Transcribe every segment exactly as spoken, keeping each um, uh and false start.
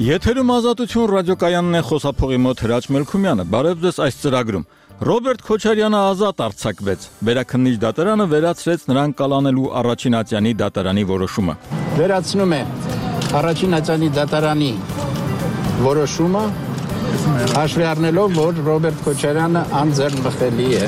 Եթերում ազատություն ռադիոկայանն է, խոսափողի մոտ Հրաչ Մելքումյանը։ Բարև ձեզ այս ծրագրում։ Ռոբերտ Քոչարյանը ազատ արձակվեց։ Վերաքննիչ դատարանը վերացրեց նրան կալանելու առաջին ատյանի դատարանի որոշումը։ Վերացնում է առաջին ատյանի դատարանի որոշումը, հաշվի առնելով, որ Ռոբերտ Քոչարյանը անձեռնմխելի է։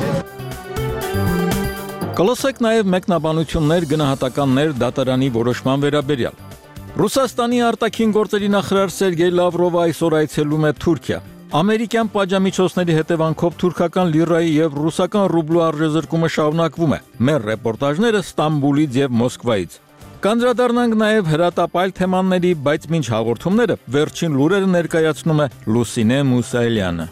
Կլսեք նաև մեկնաբանություններ, գնահատականներ դատարանի որոշման վերաբերյալ։ Ռուսաստանի արտաքին գործերի նախարար Սերգեյ Լավրովը այսօր այցելում է Թուրքիա։ Ամերիկյան պատժամիջոցների հետևանքով թուրքական լիրայի եւ ռուսական ռուբլու արժեզրկումը շարունակվում է։ Մեր ռեպորտաժները Ստամբուլից եւ Մոսկվայից։ Կանդրադառնանք նաև հրատապայլ թեմաների, բայց մինչ հաղորդումները վերջին լուրերը ներկայացնում է Լուսինե Մուսայելյանը։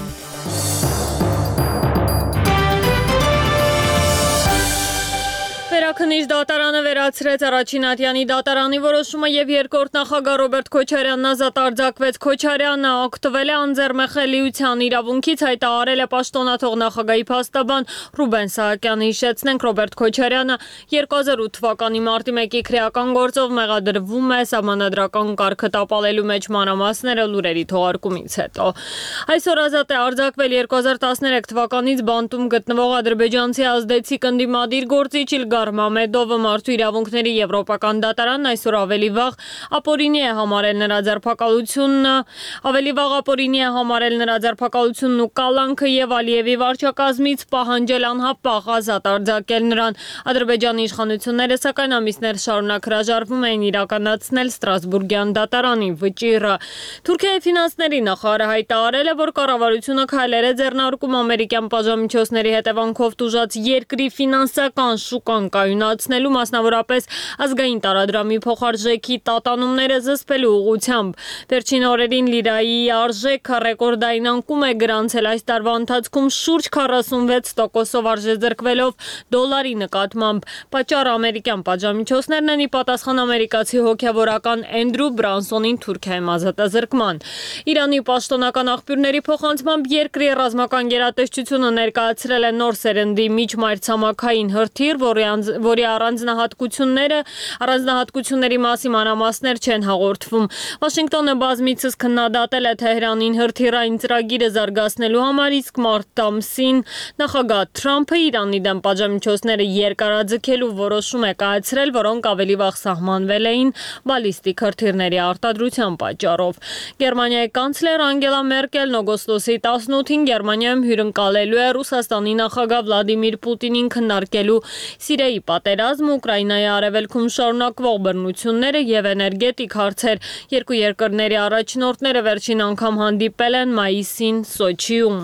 Վերաքննիչ դատարանը վերացրեց առաջին ատյանի դատարանի որոշումը եւ երկրորդ նախագահ Ռոբերտ Քոչարյանն ազատ արձակվեց։ Քոչարյանը օգտվել է անձեռնմխելիության իրավունքից, հայտարարել է պաշտոնաթող նախագահի փաստաբան Ռուբեն Սահակյանը։ Հիշեցնենք, Ռոբերտ Քոչարյանը երկու հազար ութ թվականի մարտի մեկի քրեական գործով մեղադրվում է սահմանադրական կարգը տապալելու մեջ մանրամասները լուրերի թողարկումից հետո։ Այսօր ազատ է արձակվել երկու հազար տասներեք թվականից բանտում գտնվող ադրբեջանցի ազդեցիկ ընդդիմադիր գործիչ Իլգար Մամեդովը մարդու իրավունքների եվրոպական դատարանն այսօր ավելի վաղ ապօրինի է համարել նրա ձերբակալությունն, ավելի վաղ ապօրինի է համարել նրա ձերբակալությունն ու կալանքը եւ Ալիևի վարչակազմից պահանջել անհապաղ ազատ արձակել նրան։ Ադրբեջանի իշխանությունները սակայն ամիսներ շարունակ հրաժարվում էին իրականացնել Ստրասբուրգյան դատարանի վճիռը։ Թուրքիայի ֆինանսների նախարարը հայտարարել է, որ կառավարությունը քայլեր է ձեռնարկում ամերիկյան պատժամիջոցների հետևանքով տուժած երկրի ֆինանսական շուկան կայունացնելու, մասնավորապես ազգային տարադրամի փոխարժեքի տատանումները զսպելու ուղղությամբ։ Վերջին օրերին լիրայի արժեքը ռեկորդային անկում է գրանցել, այս տարվա ընթացքում շուրջ քառասունվեց տոկոսով արժեզրկվելով դոլարի նկատմամբ։ Պատճառը ամերիկյան պատժամիջոցներն են, ի պատասխան ամերիկացի հոգևորական Էնդրու Բրանսոնին Թուրքիայում ազատազրկման։ Իրանի պաշտոնական աղբյուրների փոխանցմամբ երկրի ռազմական գերատեսչությունը ներկայացրել է նոր սերնդի միջմայրցամաքային հրթիռ, որի որի առանձնահատկությունները առանձնահատկությունների մասի մանրամասներ չեն հաղորդվում։ Վաշինգտոնը բազմիցս քննադատել է Թեհրանին հրթիռային ծրագիրը զարգացնելու համար, իսկ մարտ ամսին նախագահ Թրամփը Իրանի դեմ պատժամիջոցները երկարաձգելու որոշում է կայացրել, որոնք ավելի վաղ սահմանվել էին բալիստիկ հրթիռների արտադրության պատճառով։ Գերմանիայի կանցլեր Անգելա Մերկելն օգոստոսի տասնութին Գերմանիայում հյուրընկալելու է Ռուսաստանի նախագահ Վլադիմիր Պուտինին քննարկելու Սիրիայի պատերազմը, Ուկրաինայի արևելքում շարունակվող բռնությունները եւ էներգետիկ հարցեր։ Երկու երկրների առաջնորդները վերջին անգամ հանդիպել են մայիսին Սոչիում։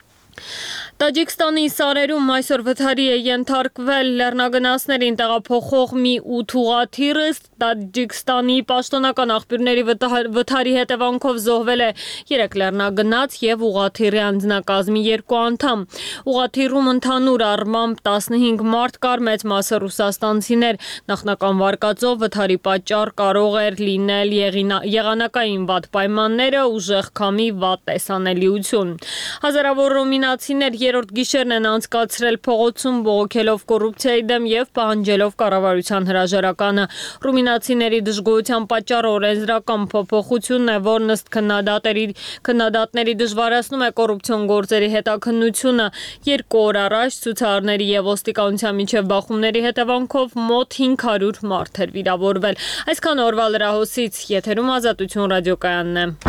Տաջիկստանի սարերում այսօր վթարի է ենթարկվել լեռնագնացներին տեղափոխող մի ութ ուղղաթիռ, Տաջիկստանի պաշտոնական աղբյուրների վթարի հետևանքով զոհվել է երեք լեռնագնաց եւ ուղղաթիռի անձնակազմի երկու անդամ։ Ուղղաթիռում ընդհանուր առմամբ տասնհինգ մարդ կար, մեծ մասը ռուսաստանցիներ։ Նախնական վարկածով վթարի պատճառ կարող էր լինել եղանակային վատ պայմանները, ուժեղ քամի, վատ տեսանելիություն։ Հազարավոր ռումինացիներ երրորդ գիշերն են անցկացրել փողոցում, բողոքելով կոռուպցիայի դեմ եւ պահանջելով կառավարության հրաժարականը։ Ռումինացիների դժգոհության պատճառը օրենսդրական փոփոխությունն է, որն ըստ քննադատների քննադատների դժվարացնում է կոռուպցիոն գործերի հետաքննությունը։ Երկու օր առաջ ցուցարարների եւ ոստիկանության միջև բախումների հետևանքով մոտ հինգ հարյուր մարդ էր վիրավորվել։ Այսքան օրվա լրահոսից եթերում ազատություն ռադիոկայանն է։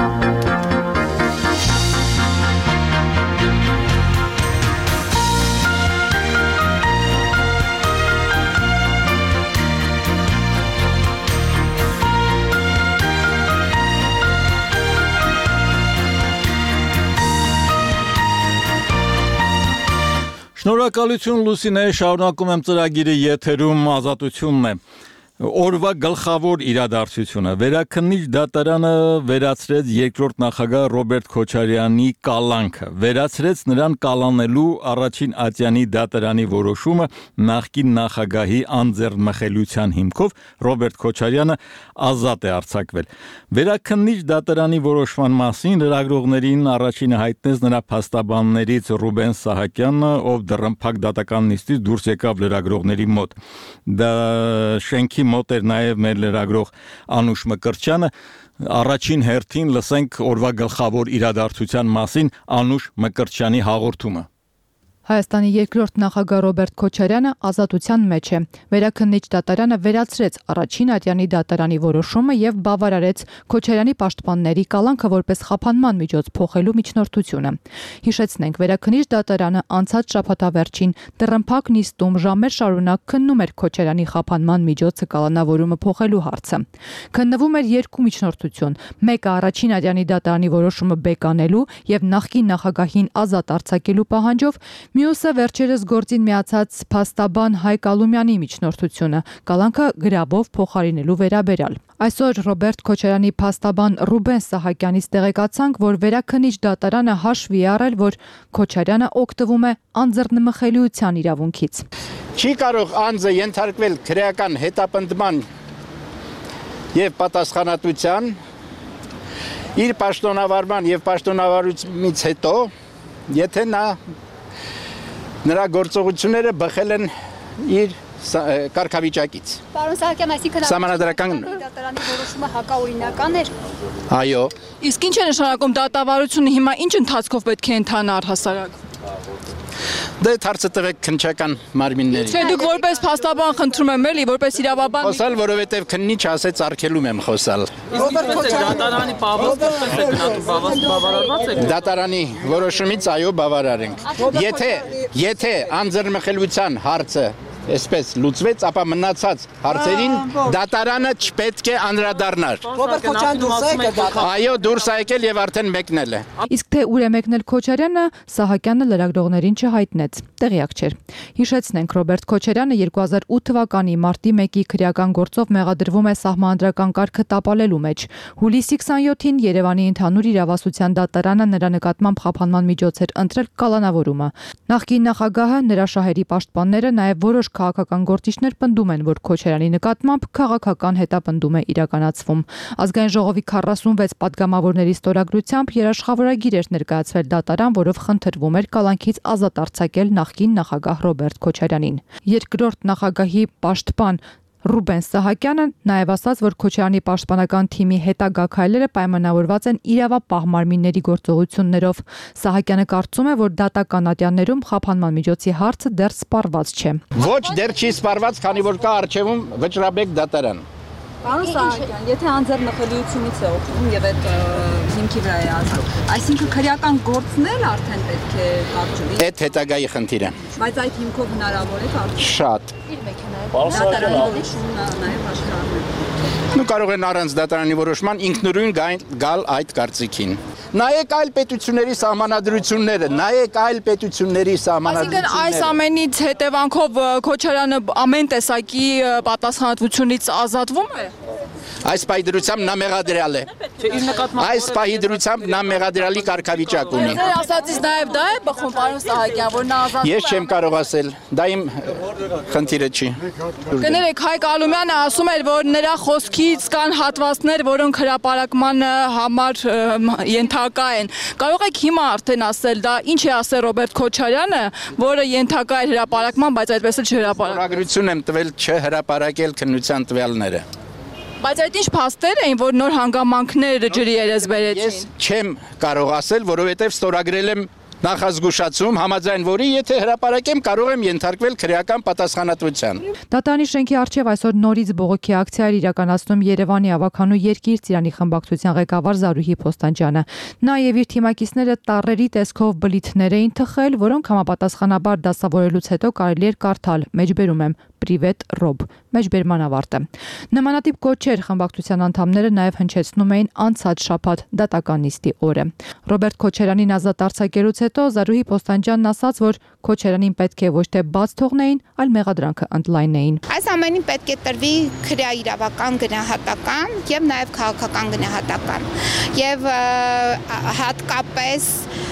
Շնորհակալություն Լուսինե, շարունակում եմ ծրագիրը եթերում ազատությունն է։ Օրվա գլխավոր իրադարձությունը վերաքննիչ դատարանը վերացրեց երկրորդ նախագահ Ռոբերտ Քոչարյանի կալանքը, վերացրեց նրան կալանելու առաջին ատյանի դատարանի որոշումը նախկին նախագահի անձեռնմխելիության հիմքով Ռոբերտ Քոչարյանը ազատ է արձակվել։ Վերաքննիչ դատարանի որոշման մասին լրագրողներին առաջինը հայտնեց նրա փաստաբաններից Ռուբեն Սահակյանը, ով դռնփակ դատական նիստից դուրս եկավ լրագրողների մոտ։ Դա շենքի մոտ էր նաև մեր լրագրող Անուշ Մկրտչյանը։ Առաջին հերթին լսենք օրվա գլխավոր իրադարձության մասին Անուշ Մկրտչյանի հաղորդումը։ Հայաստանի երկրորդ նախագահ Ռոբերտ Քոչարյանը ազատության մեջ է։ Վերաքննիչ դատարանը վերացրեց առաջին ատյանի դատարանի որոշումը եւ բավարարեց Քոչարյանի պաշտպանների կալանքը որպես խափանման միջոց փոխելու միջնորդությունը։ Հիշեցնենք, վերաքննիչ դատարանը անցած շաբաթավերջին դռնփակ նիստում ժամեր շարունակ քննում էր Քոչարյանի խափանման միջոցը կալանավորումը փոխելու հարցը։ Քննվում էր երկու միջնորդություն՝ մեկը առաջին ատյանի դատարանի որոշումը բեկանելու եւ նախկին նախագահին ազատ արձակելու պահանջով, մյուսը վերջերս գործին միացած փաստաբան Հայկ Ալումյանի միջնորդությունը կալանքը գրաբով փոխարինելու վերաբերյալ։ Այսօր Ռոբերտ Քոչարյանի փաստաբան Ռուբեն Սահակյանից տեղեկացանք, որ վերաքննիչ դատարանը հաշվի է առել, որ Քոչարյանը օգտվում է անձեռնմխելիության իրավունքից։ Չի կարող անձը ենթարկվել քրեական հետապնդման եւ պատասխանատվության իր պաշտոնավարման եւ պաշտոնավարությունից հետո, եթե նա նրա գործողությունները բխել են իր կարգավիճակից։ Պարոն Սահակյան, այսինքն Սահմանադրական դատարանի որոշումը հակաօրինական էր։ Այո։ Իսկ ինչ է նշանակում դատավարությունը հիմա ինչ ընթացքով պետք է ընթանա առհասարակ։ Դե հարցը տվեք քննչական մարմիններին։ Չէ, դուք որպես փաստաբան խնդրում եմ էլի, որպես իրավաբան Խոսալ, որովհետև քննիչ ասեց արգելում եմ խոսալ։ Դատարանի բավարարված է։ Դատարանի որոշումից այո բավարար ենք։ Եթե եթե անձեռնմխելիության հարցը այսպես լուծվեց, ապա մնացած հարցերին դատարանը չպետք է անդրադառնար։ Ռոբերտ Քոչարյանը դուրս է եկել։ Այո, դուրս է եկել եւ արդեն մեկնել է։ Իսկ թե ուր է մեկնել Քոչարյանը, Սահակյանը լրագրողներին չհայտնեց, տեղյակ չէր։ Հիշեցնենք, Ռոբերտ Քոչարյանը երկու հազար ութ թվականի մարտի մեկի քրեական գործով մեղադրվում է սահմանադրական կարգը տապալելու մեջ։ Հուլիսի քսանյոթին Երևանի ընդհանուր իրավասության դատարանը նրա նկատմամբ խափանման միջոց էր ընտրել կալանավորումը։ Նախկին նախագահը, նրա շահերի պաշտպանները, նաև որոշ քաղաքական գործիչներ պնդում են, որ Քոչարյանի նկատմամբ քաղաքական հետապնդում է իրականացվում։ Ազգային ժողովի քառասունվեց պատգամավորների ստորագրությամբ երաշխավորագիր էր ներկայացվել դատարան, որով խնդրվում էր կալանքից ազատ արձակել նախկին նախագահ Ռոբերտ Քոչարյանին։ Երկրորդ նախագահի պաշտպան Ռուբեն Սահակյանը նաև ասաց, որ Քոչարյանի պաշտպանական թիմի հետագա քայլերը պայմանավորված են իրավապահ մարմինների գործողություններով։ Սահակյանը կարծում է, որ դատական ատյաններում խափանման միջոցի հարցը դեռ սպառված չէ։ Ոչ, դեռ չի սպառված, քանի որ կա առջևում վճռաբեկ դատարան։ Պարոն Սահակյան, եթե անձեռնմխելիությունից է օգտվում եւ այդ հիմքի վրա է ազատ, այսինքն քրեական գործն էլ արդեն պետք է կարճվի։ Այդ հետագայի խնդիր է։ Բայց այդ հիմքով հնարավոր է կարճ։ Շատ։ Դատարանի որոշումն նաեւ հաշվառվում։ Նու կարող են առանց դատարանի որոշման ինքնուրույն գալ այդ կարծիքին։ Նայեք այլ պետությունների սահմանադրությունները, նայեք այլ պետությունների սահմանադրությունները։ Այսինքն այս ամենից հետևանքով Քոչարյանը ամեն տեսակի պատասխանատվությունից ազատվում է։ Այս պահի դրությամբ նա մեղադրյալ է։ Այս պահի դրությամբ նա մեղադրյալի կարգավիճակ ունի։ Ձեր ասածից նաև դա է բխում, պարոն Սահակյան, որ նա ազատվում է։ Ես չեմ կարող ասել, դա իմ խնդիրը չի։ Կներեք, Հայկ Ալումյանը ասում էր, որ նրա խոսքից կան հատվածներ, որոնք հրապարակման համար ենթակա են։ Կարող եք հիմա արդեն ասել, դա ինչ է ասել Ռոբերտ Քոչարյանը, որը ենթակա էր հրապարակման, բայց այդպես էլ չհրապարակվեց։ Ստորագրություն եմ տվել չհրապարակել քննության տվյալները։ Բայց այդ ինչ փաստեր էին, որ նոր հանգամանքներ ջրի երես բերեցին։ Ես չեմ կարող ասել, որովհետև ստորագրել եմ նախազգուշացում, համաձայն որի եթե հրապարակեմ, կարող եմ ենթարկվել քրեական պատասխանատվության։ Դատարանի շենքի առջև այսօր նորից բողոքի ակցիա էր իրականացնում Երևանի ավականու Երկիր Ծիրանի խմբակցության ղեկավար Զարուհի Փոստանջյանը։ Նա եւ իր թիմակիցները տառերի տեսքով բլիթներ էին թխել, որոնք համապատասխանաբար դասավորելուց հետո կարելի էր կարդալ, մեջբերում եմ Պրիվետ Ռոբ, մեջբերման ավարտը։ Նմանատիպ կոչեր խմբակցության անդամները նաև հնչեցնում էին անցած շաբաթ դատական նիստի օրը։ Ռոբերտ Քոչարյանին ազատ արձակելուց հետո Զարուհի Փոստանջյանն ասաց, որ Քոչարյանին պետք է ոչ թե բաց թողնեին, այլ մեղադրանքը ընդլայնեին։ Այս ամենին պետք է տրվի քրեաիրավական գնահատական եւ նաեւ քաղաքական գնահատական։ Եվ հատկապես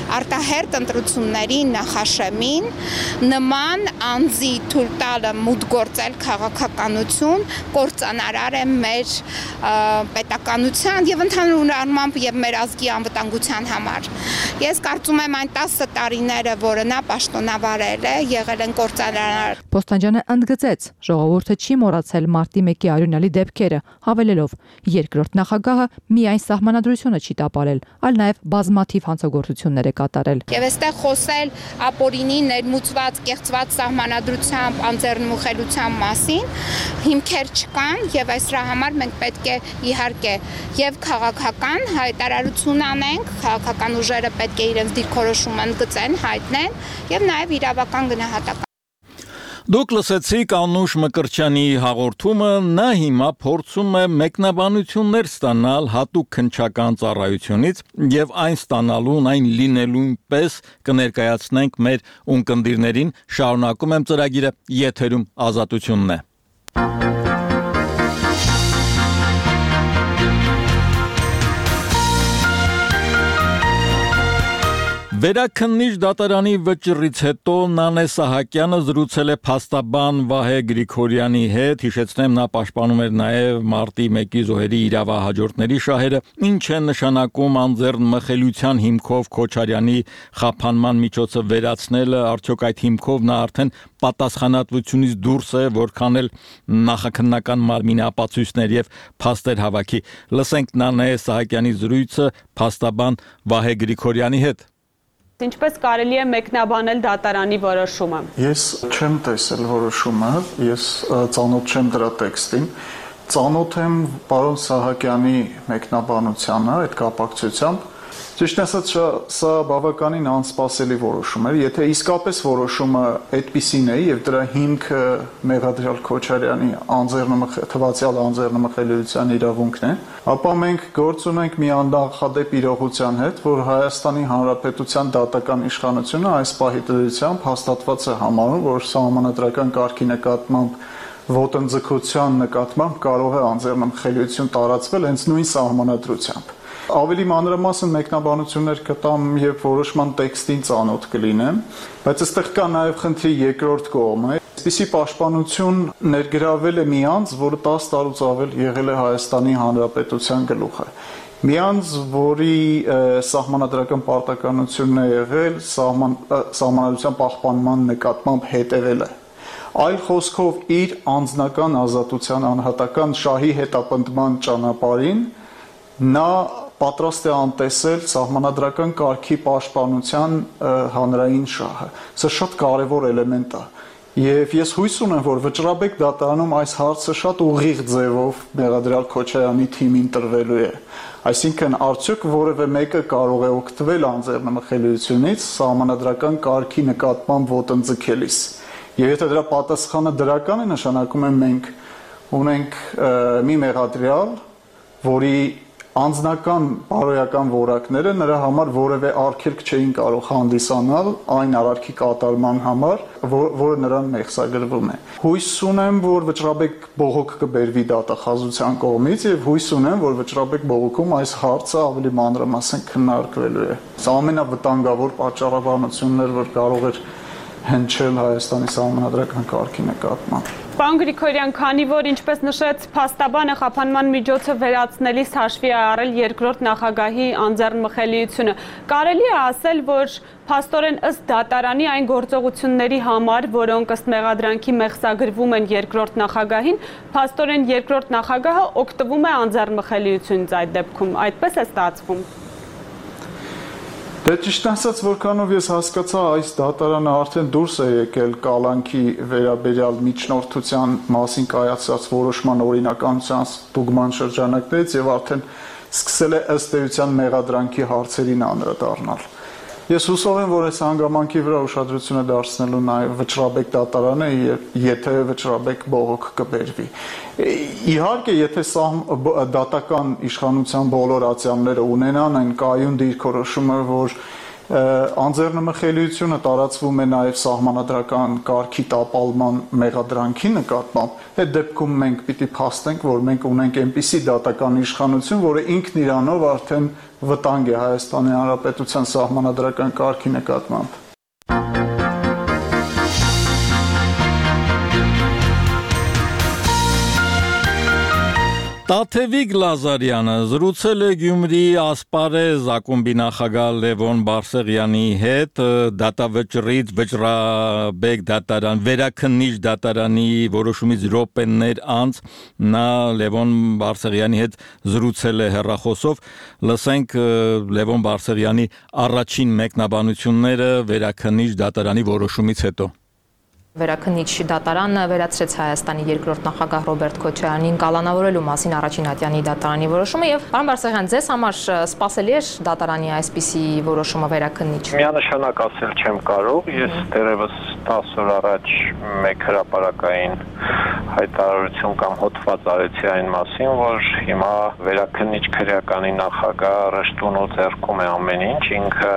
արտահերտ ընտրությունների նախաշեմին նման անձի թույլ տալը մուտք գործել քաղաքականություն կործանարար է մեր պետականության եւ ընդհանուր առմամբ եւ մեր ազգի անվտանգության համար։ Ես կարծում եմ այն տասը տարիները, որը նա պաշտոնավարել է, եղել են կործանարար։ Պոստանջյանը ընդգծեց, ժողովուրդը չի մոռացել մարտի մեկի արյունալի դեպքերը, հավելելով, երկրորդ նախագահը միայն սահմանադրությունը չի տապալել, այլ նաև բազմաթիվ հանցագործություններ է կատարել։ Եվ այստեղ խոսել ապօրինի ներմուծված, կեղծված սահմանադրությամբ, անձեռնմխելիության մասին հիմքեր չկան եւ այս դրա համար մենք պետք է իհարկե եւ քաղաքական հայտարարություն անենք, քաղաքական ուժերը պետք է իրենց դիրքորոշումը ընդգծեն, հայտնեն եւ նաեւ իրավական գնահատական։ Դուք լսեցիք Անուշ Մկրտչյանի հաղորդումը, նա հիմա փորձում է մեկնաբանություններ ստանալ հատուկ քննչական ծառայությունից եւ այն ստանալուն, այն լինելուն պես կներկայացնենք մեր ունկնդիրներին, շարունակում եմ ծրագիրը, եթերում Ազատությունն է։ Վերաքննիչ դատարանի վճռից հետո Նանե Սահակյանը զրուցել է փաստաբան Վահե Գրիգորյանի հետ, հիշեցնեմ նա պաշտպանում էր նաև մարտի մեկի զոհերի իրավահաջորդների շահերը, ինչ է նշանակում անձեռնմխելիության հիմքով Քոչարյանի խափանման միջոցը վերացնելը, արդյոք այդ հիմքով նա արդեն պատասխանատվությունից դուրս է, որքան էլ նախաքննական մարմինի ապացույցներ եւ փաստեր հավաքի։ Լսենք Նանե Սահակյանի զրույցը փաստաբան Վահե Գրիգորյանի հետ։ Ինչպես կարելի է մեկնաբանել դատարանի որոշումը։ Ես չեմ տեսել որոշումը, ես ծանոթ չեմ դրա տեքստին, ծանոթ եմ պարոն Սահակյանի մեկնաբանությանը այդ կապակցությամբ։ Ճիշտ ասած, սա բավականին անսպասելի որոշում էր, եթե իսկապես որոշումը այդպիսին է եւ դրա հիմքը Մեղադրյալ Քոչարյանի թվացյալ անձեռնմխելիության իրավունքն է, ապա մենք գործ ունենք մի աննախադեպ իրողության հետ, որ Հայաստանի Հանրապետության դատական իշխանությունը այս պահի դրությամբ հաստատված է համարում, որ սահմանադրական կարգի նկատմամբ ոտնձգության նկատմամբ կարող է անձեռնմխելիություն տարածվել հենց նույն սահմանադրությամբ։ Ավելի մանրամասն մեկնաբանություններ կտամ եւ որոշման տեքստին ծանոթ կլինեմ, բայց այստեղ կա նաեւ խնդրի երկրորդ կողմը։ Այսպիսի պաշտպանություն ներգրավել է մի անձ, որը տասը տարուց ավել եղել է Հայաստանի Հանրապետության գլուխը։ Մի անձ, որի սահմանադրական պարտականությունն է եղել սահմանադրության պահպանման նկատմամբ հետևել է։ Այլ խոսքով իր անձնական ազատության անհատական շահի հետապնդման ճանապարհին նա պատրաստ է անտեսել սահմանադրական կարգի պաշտպանության հանրային շահը։ Սա շատ կարևոր էլեմենտ է։ Եվ ես հույս ունեմ, որ վճռաբեկ դատարանում այս հարցը շատ ուղիղ ձևով Մեղադրյալ Քոչարյանի թիմին տրվելու է։ Այսինքն արդյոք որևէ մեկը կարող է օգտվել անձեռնմխելիությունից սահմանադրական կարգի նկատմամբ ոտնձգելիս։ Եվ եթե դրա պատասխանը դրական է, նշանակում է մենք ունենք մի մեղադրյալ, որի անձնական բարոյական որակները նրա համար որևէ արգելք չէին կարող հանդիսանալ այն արարքի կատարման համար, որը նրան մեղսագրվում է։ Հույս ունեմ, որ վճռաբեկ բողոք կբերվի դատախազության կողմից եւ հույս ունեմ, որ վճռաբեկ բողոքում այս հարցը ավելի մանրամասն քննարկվելու է։ Սա ամենավտանգավոր պատճառաբանությունն էր, որ կարող էր հնչել Հայաստանի սահմանադրական կարգի նկատմամբ։ Պարոն Գրիգորյան, քանի որ ինչպես նշեց փաստաբանը խափանման միջոցը վերացնելիս հաշվի է առել երկրորդ նախագահի անձեռնմխելիությունը, կարելի է ասել, որ փաստորեն ըստ դատարանի այն գործողությունների համար, որոնք ըստ մեղադրանքի մեղսագրվում են երկրորդ նախագահին, փաստորեն երկրորդ նախագահը օգտվում է անձեռնմխելիությունից այդ դեպքում, այդպես է ստացվում։ Դե ճիշտ ասած, որքանով ես հասկացա, այս դատարանը արդեն դուրս է եկել կալանքի վերաբերյալ միջնորդության մասին կայացած որոշման օրինականության ստուգման շրջանակներից եւ արդեն սկսել է ըստ էության մեղադրանքի հարցերին անդրադառնալ։ Ես հուսով եմ, որ այս հանգամանքի վրա ուշադրությունը դարձնելու նաև վճռաբեկ դատարանը, եթե վճռաբեկ բողոք կբերվի։ Իհարկե, եթե դատական իշխանության բոլոր ատյանները ունենան այն կայուն դիրքորոշումը, որ Անձեռնմխելիությունը տարածվում է նաև սահմանադրական կարգի տապալման մեղադրանքի նկատմամբ։ Այդ դեպքում մենք պիտի փաստենք, որ մենք ունենք այնպիսի դատական իշխանություն, որը ինքն իրանով արդեն վտանգ է Հայաստանի Հանրապետության սահմանադրական կարգի նկատմամբ։ Տաթևիկ Լազարյանը զրուցել է Գյումրի Ասպարեզ ակումբի նախագահ Լևոն Բարսեղյանի հետ դատավճռից վճռաբեկ դատարան վերաքննիչ դատարանի որոշումից րոպեներ անց նա Լևոն Բարսեղյանի հետ զրուցել է հեռախոսով լսենք Լևոն Բարսեղյանի առաջին մեկնաբանությունները վերաքննիչ դատարանի որոշումից հետո Վերաքննիչ դատարանը վերացրեց Հայաստանի երկրորդ նախագահ Ռոբերտ Քոչարյանին կալանավորելու մասին առաջին ատյանի դատարանի որոշումը եւ պարոն Բարսեղյան, ձեզ համար սպասելի է դատարանի այսպիսի որոշումը վերաքննիչ։ Միանշանակ ասել չեմ կարող, ես դեռևս տասը օր առաջ մեկ հրապարակային հայտարարություն կամ հոդված արեցի այն մասին, որ հիմա վերաքննիչ քրեականի նախագահ Ռշտունու ձեռքում է ամեն ինչ, ինքը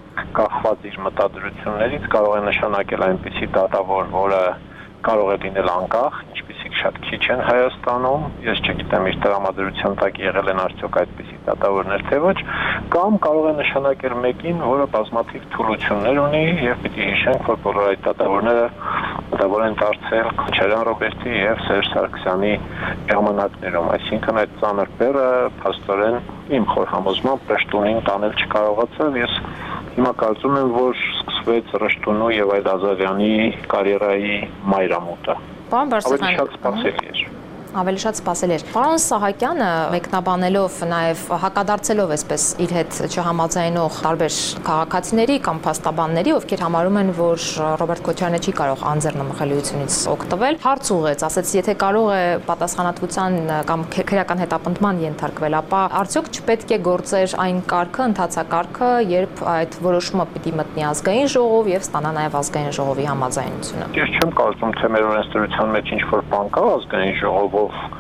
կախված իր մտադրություններից կարող է նշանակել այնպիսի դատավոր, որը կարող է լինել անկախ, ինչպիսիք շատ քիչ են Հայաստանում, ես չգիտեմ իր տրամադրության տակ եղել են արդյոք այդպիսի դատավորներ թե ոչ, կամ կարող է նշանակել մեկին, որը բազմաթիվ թուլություններ ունի եւ պիտի հիշենք, որ բոլոր այդ դատավորները դատավոր են դարձել Քոչարյան Ռոբերտի եւ Սերժ Սարգսյանի ժամանակներում, այսինքն այդ ծանր բեռը փաստորեն իմ խոր համոզմամբ Ռշտունին տանել չկարողացավ, ես հիմա կարծում եմ, որ սկսվեց Ռշտունու եւ այդ Ազարյանի կարիերայի մայրամուտը։ Պարոն Բարսեղյան, ավելի շատ սպասելի էր։ Ավելի շատ սպասել էր։ Պարոն Սահակյանը մեկնաբանելով նաև հակադարձելով այսպես իր հետ չհամաձայնող տարբեր քաղաքացիների կամ փաստաբանների, ովքեր համարում են, որ Ռոբերտ Քոչարյանը չի կարող անձեռնմխելիությունից օգտվել, հարց ուղղեց, ասեց, եթե կարող է պատասխանատվության կամ քրեական հետապնդման ենթարկվել, ապա արդյոք չպետք է գործեր այն կարգը, ընթացակարգը, երբ այդ որոշումը պիտի մտնի ազգային ժողով եւ ստանա նաև ազգային ժողովի համաձայնությունը։ Ես չեմ կարծում, թե մեր օրենսդրության մեջ ինչ-որ բան կա ազգային ժողով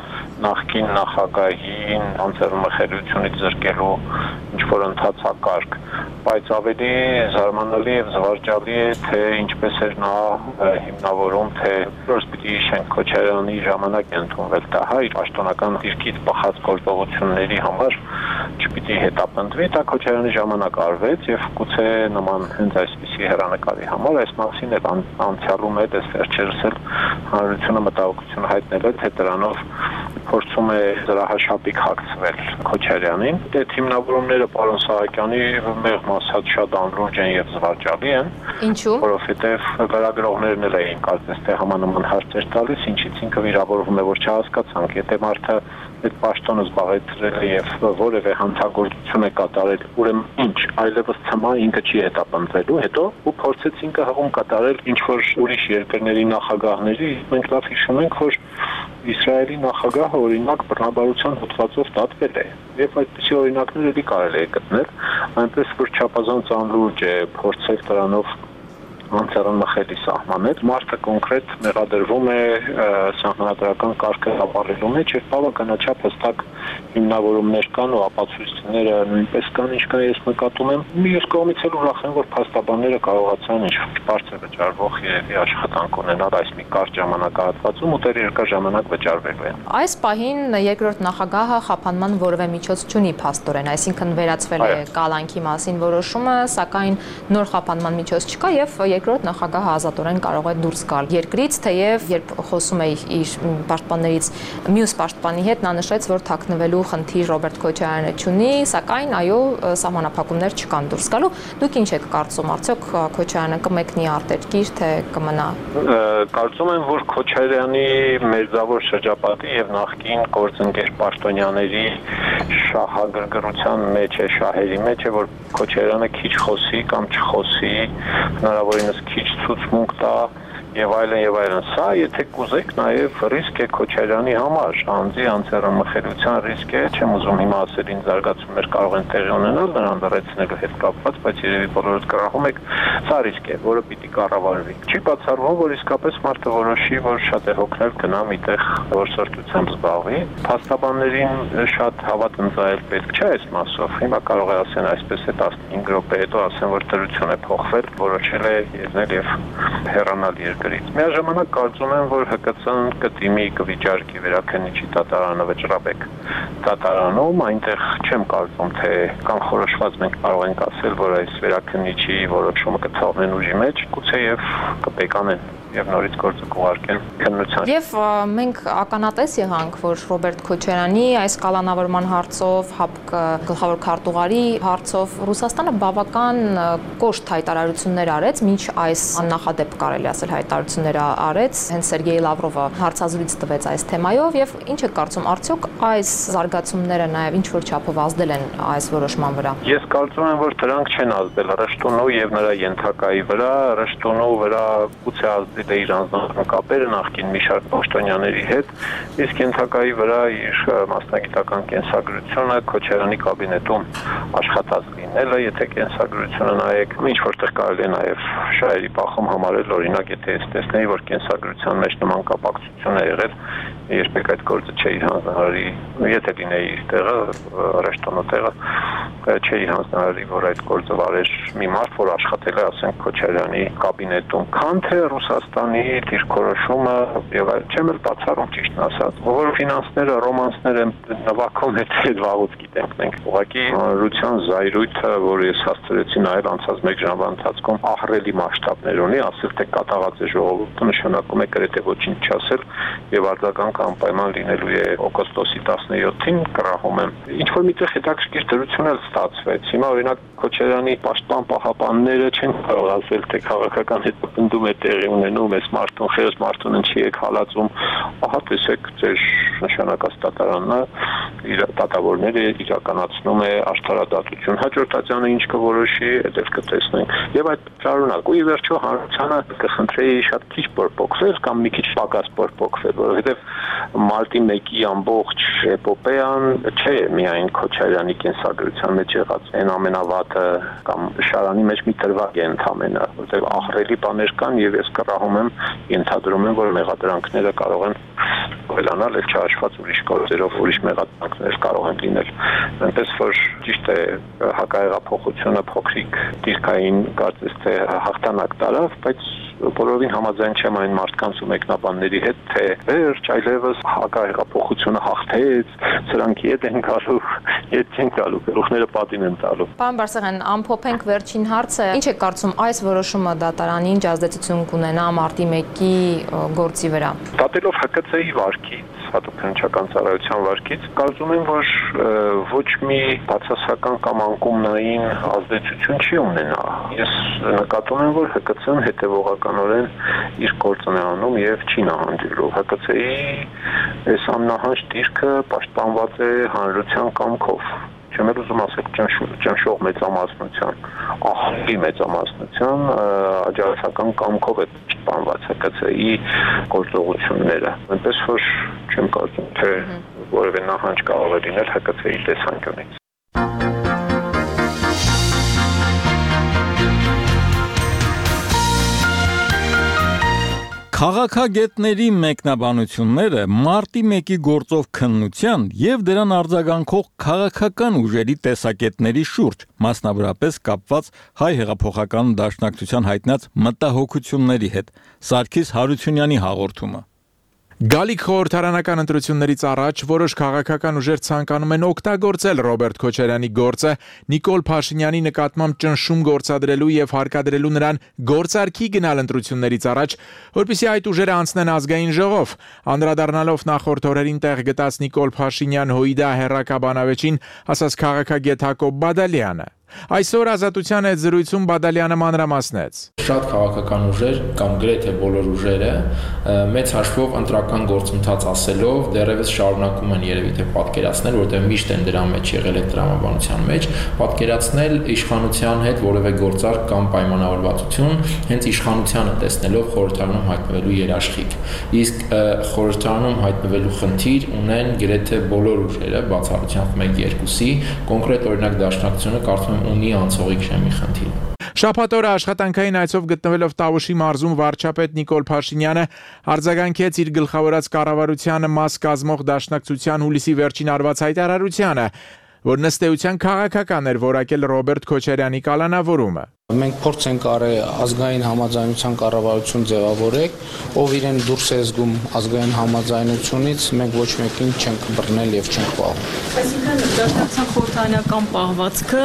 նախկին նախագահին անձեռնմխելիությունից զրկելու ինչ-որ ընթացակարգ, բայց ավելի զարմանալի եւ զվարճալի է, թե ինչպես էր նա հիմնավորում, թե որս պիտի հիշենք Քոչարյանի ժամանակ ընդունվել դա հայ պաշտոնական դիրքից բխած գործողությունների համար չպիտի հետապնդվի, դա Քոչարյանի ժամանակ արվեց եւ գուցե նման հենց այսպիսի հերանեկարի համար այս մասին էլ անցյալում է դες վերջերս էլ հանրությունը մտահոգություն հայտնել է, թե դրանով փորձում է զրահաշապիկ հագցվել Քոչարյանին։ Այդ հիմնավորումները պարոն Սահակյանի մեղմ ասած շատ անլուրջ են եւ զվարճալի են։ Ինչու՞։ Որովհետեւ լրագրողներն էլ էին կարծես թե համանման հարցեր տալիս, ինչից ինքը վիրավորվում է, որ չհասկացանք, եթե մարդը այդ պաշտոնը զբաղեցրել է եւ որևէ հանցագործություն է կատարել, ուրեմն ինչ, այլևս ցմա ինքը չի հետապնդվելու, հետո ու փորձեց ինքը հղում կատարել ինչ որ ուրիշ երկրների նախագահների, մենք լավ հիշում ենք, որ Իսրայելի նախագահը օրինակ բռնաբարության հոդվածով դատվել է եւ այդպիսի օրինակներ էլի կարելի է գտնել, այնպես որ չափազանց անլուրջ է փորձել դրանով անձեռնմխելի սահմանել, մարդը կոնկրետ մեղադրվում է սահմանադրական կարգը ապահովելու մեջ եւ բավականաչափ հստակ հիմնավորումներ կան ու ապացույցները նույնպես կան, ինչքան ես նկատում եմ։ Մյուս կողմից էլ ուրախ եմ, որ փաստաբանները կարողացան ինչ-որ բարձր վճարվող երևի աշխատանք ունենալ այս մի կարճ ժամանակահատվածում ու դեռ երկար ժամանակ վճարվելու են։ Այս պահին երկրորդ նախագահը խափանման որևէ միջոց չունի փաստորեն, այսինքն վերացվել է կալանքի մասին որոշումը, սակայն նոր խափանման միջոց չկա եւ երկրորդ նախագահը ազատորեն կարող է դուրս գալ երկրից, թեև երբ խոսում է իր պաշտպաններից մյուս պաշտպանի հետ, նա նշեց, որ թաքնվելու խնդիր Ռոբերտ Քոչարյանը չունի, սակայն այո, սահմանափակումներ չկան դուրս գալու։ Դուք ինչ եք կարծում, արդյոք Քոչարյանը կմեկնի արտերկիր, թե կմնա։ Կարծում եմ, որ Քոչարյանի մերձավոր շրջապատի եւ նախկին գործընկեր պաշտոնյաների շահագրգռության մեջ է, շահերի մեջ է, որ Քոչարյանը քիչ խոսի կամ չխոսի, հնարավորինս քիչ ցուցմունք տա եւ այլն եւ այլն։ Սա եթե կուզեք նաեւ ռիսկ է Քոչարյանի համար, անձի անձեռնմխելիության ռիսկ է, չեմ ուզում հիմա ասել ինչ զարգացումներ կարող են տեղի ունենալ նրան լրացնելու հետ կապված, բայց երևի բոլորդ կրահում եք, սա ռիսկ է, որը պիտի կառավարվի։ Չի բացառվում, որ իսկապես մարդը որոշի, որ շատ է հոգնել գնա միտեղ որսորդությամբ զբաղվի։ Փաստաբաններին շատ հավատ ընծայել պետք չէ այս մասով։ Հիմա կարող է ասեն այսպես է տասնհինգ րոպե հետո ասեն, որ դրություն է փոխվել, որոշել է ելնել եւ հեռանալ երկրից։ Միաժամանակ կարծում եմ, որ Հ Կ Ց-ն կդիմի կվիճարկի վերաքննիչի դատարանը Վճռաբեկ դատարանում, այնտեղ չեմ կարծում, թե կանխորոշված մենք կարող ենք ասել, որ այս վերաքննիչի որոշումը կցաղնեն ուժի մեջ, գուցե եւ կպեկանեն եւ նորից գործը կուղարկեն քննության։ Եվ մենք ականատես եղանք, որ Ռոբերտ Քոչարյանի այս կալանավորման հարցով, ՀԱՊԿ գլխավոր քարտուղարի հարցով Ռուսաստանը բավական կոշտ հայտարարություններ արեց, մինչ այս աննախադեպ կարելի ասել հայտարարություններ արեց, հենց Սերգեյ Լավրովը հարցազրույց տվեց այս թեմայով եւ ինչ եք կարծում, արդյոք այս զարգացումները նաեւ ինչ որ չափով ազդել են այս որոշման վրա։ Ես կարծում եմ, որ դրանք չեն ազդել Ռշտունու եւ նրա ենթակայի վրա, Ռշտունու վրա գուցե ազդել է իր անձնական կապերը նախկին մի շարք պաշտոնյաների հետ, իսկ ենթակայի վրա իր մասնագիտական կենսագրությունը Քոչարյանի կաբինետում աշխատած լինելը, եթե կենսագրությունը նայեք, ինչ որտեղ կարելի է նաև շահերի պախում համարել, օրինակ, եթե ես տեսնեի, որ կենսագրության մեջ նման կապակցություն է եղել, երբեք այդ գործը չէի հանձնարարի, եթե լինեի իր տեղը, Ռեշտոնո տեղը, չէի հանձնարարի, որ այդ գործը վարեր մի մարդ, որ աշխատել է, ասենք, Քոչարյանի կաբինետում, քան թե Ռուսաստանի դիրքորոշումը եւ այլ, չեմ էլ բացառում ճիշտն ասած, որ ֆինանսները, ռոմանսները նվագում է այդ վաղուց գիտենք մենք, ուղղակի հանրության զայրույթը, որ ես հասցրեցի նայել անցած մեկ ժամվա ընթացքում ահռելի մասշտաբներ ունի, ասել թե կատաղած է ժողովուրդը, նշանակում է գրեթե ոչինչ չասել եւ արձագանք անպայման լինելու է օգոստոսի տասնյոթին, կռահում եմ։ Ինչ որ միտեղ հետաքրքիր դրություն էլ ստացվեց։ Հիմա օրինակ Քոչարյանի պաշտպան պահապանները չեն կարող ասել, թե քաղաքական հետապնդում է տեղի ունենում, այս մարդուն խեղճ մարդուն ինչի եք հալածում, ահա տեսեք ձեր նշանակած դատարանը իր դատավորները իրականացնում է արդարադատություն։ Հաջորդ ատյանը ինչ կորոշի, դա կտեսնենք։ Եվ այդ շարունակ ու ի վերջո հանրությանը կխնդրեի շատ քիչ փոփոխել կամ մի քիչ պակաս փոփոխել, որովհետև մարտի մեկի ամբողջ էպոպեան չէ միայն Քոչարյանի կենսագրության մեջ եղած այն ամենավատը կամ շարանի մեջ մի դրվագ է ընդամենը, որտեղ ահռելի բաներ կան եւ ես կռահում եմ, ենթադրում եմ, որ մեղադրանքները կարող են ավելանալ եւ չհաշված ուրիշ գործերով ուրիշ մեղադրանքներ կարող են լինել։ Այնպես որ ճիշտ է հակահեղափոխությունը փոքրիկ դիրքային կարծես թե հաղթանակ տարավ, բայց բոլորին համաձայն չեմ այն մարդկանց ու մեկնաբանների հետ, թե վերջ այլևս հակահեղափոխությունը հաղթեց, սրանք ետ են գալու, ետ չեն գալու, գլուխները պատին են տալու։ Պարոն Բարսեղյան, ամփոփենք վերջին հարցը, ինչ է կարծում այս որոշումը դատարանի ինչ ազդեցություն կունենա մարտի մեկի գործի վրա։ Դատելով Հ Կ Ց-ի վարկից, հատուկ քննչական ծառայության վարկից, կարծում եմ, որ ոչ մի բացասական կամ անկումնային ազդեցություն չի ունենա։ Ես նկատում եմ, որ Հ Կ Ց-ն հետևողականորեն իր գործն է անում եւ չի նահանջելու։ Հ Կ Ց-ի այս ամնահանջ դիրքը պաշտպանված է հանրության կամքով։ Չեմ ուզում ասել ճնշող մեծամասնության, ահռելի մեծամասնության աջակցական կամքով է պաշտպանված Հ Կ Ց-ի գործողությունները։ Այնպես որ չեմ կարծում, թե որևէ նահանջ կարող է լինել Հ Կ Ց-ի տեսանկյունից։ Քաղաքագետների մեկնաբանությունները մարտի մեկի գործով քննության եւ դրան արձագանքող քաղաքական ուժերի տեսակետների շուրջ, մասնավորապես կապված հայ հեղափոխական դաշնակցության հայտնած մտահոգությունների հետ, Սարգիս Հարությունյանի հաղորդումը։ Գալիք խորհրդարանական ընտրություններից առաջ որոշ քաղաքական ուժեր ցանկանում են օգտագործել Ռոբերտ Քոչարյանի գործը Նիկոլ Փաշինյանի նկատմամբ ճնշում գործադրելու եւ հարկադրելու նրան գործարքի գնալ ընտրություններից առաջ, որպեսզի այդ ուժերը անցնեն ազգային ժողով, անդրադառնալով նախորդ օրերին տեղ գտած Նիկոլ Փաշինյան Հույդա հերրակաբանավեճին, ասաց քաղաքագետ Հակոբ Բադալյանը։ Այսօր Ազատության հետ զրույցում Բադալյանը մանրամասնեց. Շատ քաղաքական ուժեր կամ գրեթե բոլոր ուժերը մեծ հաշվով ընտրական գործընթաց ասելով դեռևս շարունակում են երևի թե պատկերացնել, որտեղ միշտ են դրա մեջ եղել այդ տրամաբանության մեջ, պատկերացնել իշխանության հետ որևէ գործարք կամ պայմանավորվածություն, հենց իշխանությանը տեսնելով խորհրդարանում հայտնվելու երաշխիք։ Իսկ խորհրդարանում հայտնվելու խնդիր ունեն գրեթե բոլոր ուժերը, բացառությամբ մեկ երկուսի, կոնկրետ օրինակ Դաշնակցությունը կարծում եմ ունի անցողիկ շեմի խնդիր։ Շաբաթ օրը աշխատանքային այցով գտնվելով Տավուշի մարզում վարչապետ Նիկոլ Փաշինյանը արձագանքեց իր գլխավորած կառավարությանը մաս կազմող Դաշնակցության հուլիսի վերջին արված հայտարարությանը, որ ըստ էության քաղաքական էր որակել Ռոբերտ Քոչարյանի կալանավորումը։ Մենք փորձ ենք արել ազգային համաձայնության կառավարություն ձևավորել, ով իրեն դուրս է զգում ազգային համաձայնությունից, մենք ոչ մեկին չենք բռնել եւ չենք պահում։ Այսինքն Դաշնակցության խորհրդարանական պահվածքը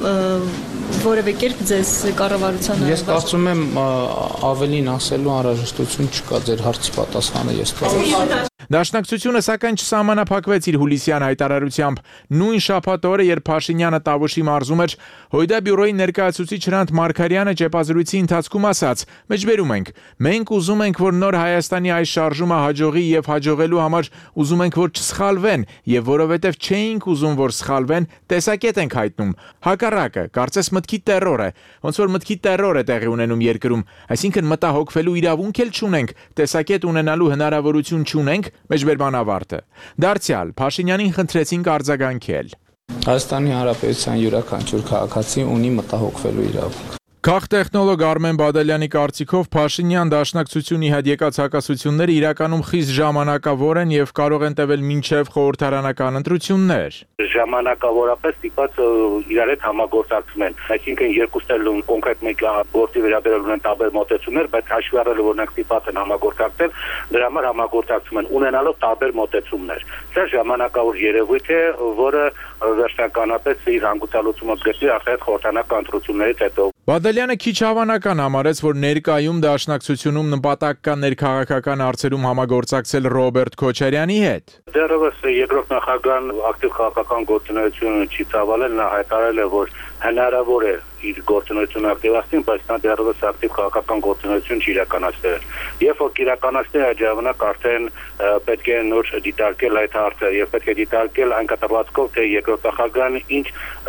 որևէ կերպ ձեզ կառավարությանը։ Ես կարծում եմ ավելին ասելու անհրաժեշտություն չկա, ձեր հարցի պատասխանը ես տալու։ Դաշնակցությունը սակայն չսահմանափակվեց իր հուլիսյան հայտարարությամբ։ Նույն շաբաթ օրը, երբ Փաշինյանը Տավուշի մարզում էր, Հույդա բյուրոյի ներկայացուցիչ Հրանտ Մարգարյանը ճեպազրույցի ընթացքում ասաց. «Մեջբերում ենք, մենք ուզում ենք, որ նոր Հայաստանի այս շարժումը հաջողի եւ հաջողելու համար ուզում ենք, որ չսխալվեն, եւ որովհետեւ չէինք ուզում, որ սխալվեն, տեսակետ ենք հայտնում։ Հակառակը, կարծես մտքի տերոր է, ոնց որ մտքի տերոր է տեղի ունենում երկրում, այսինքն մտահոգվելու իրավունք էլ չունենք, տեսակետ ունենալու հնարավորություն չունենք, մեջբերման ավարտը։ Դարձյալ Փաշինյանին խնդրեցինք արձագանքել։ Հայաստանի Հանրապետության յուրաքանչյուր քաղաքացի ունի մտահոգվելու իրավունք։ Քաղտեխնոլոգ Արմեն Բադալյանի կարծիքով Փաշինյան Դաշնակցությունի հետ եկած հակասությունները իրականում խիստ ժամանակավոր են եւ կարող են տևել մինչեւ խորհրդարանական ընտրություններ։ Ժամանակավորապես ստիպված իրար հետ համագործակցում են, այսինքն երկուսն էլ կոնկրետ մեկ գործի վերաբերյալ ունեն տարբեր մոտեցումներ, բայց հաշվի առնելով որ նրանք ստիպված են համագործակցել, դրա համար համագործակցում են ունենալով տարբեր մոտեցումներ։ Սա ժամանակավոր երևույթ է, որը վերջնականապես իր հանգուցալուծումը գտնի արդեն խորհրդարանական ընտրություններից հետո։ Բադալյանը քիչ հավանական համարեց, որ ներկայում Դաշնակցությունում նպատակ կա ներքաղաքական հարցերում համագործակցել Ռոբերտ Քոչարյանի հետ։ Դեռևս երկրորդ նախագահան ակտիվ քաղաքական գործունեություն չի ծավալել, նա հայտարարել է, որ հնարավոր է իր գործունեությունը ակտիվացնել, բայց նա դեռևս ակտիվ քաղաքական գործունեություն չի իրականացրել։ Երբ որ իրականացնի այդ ժամանակ արդեն պետք է նոր դիտարկել այդ հարցը եւ պետք է դիտարկել այն կատարվածքով, թե երկրորդ նախագահան ինչ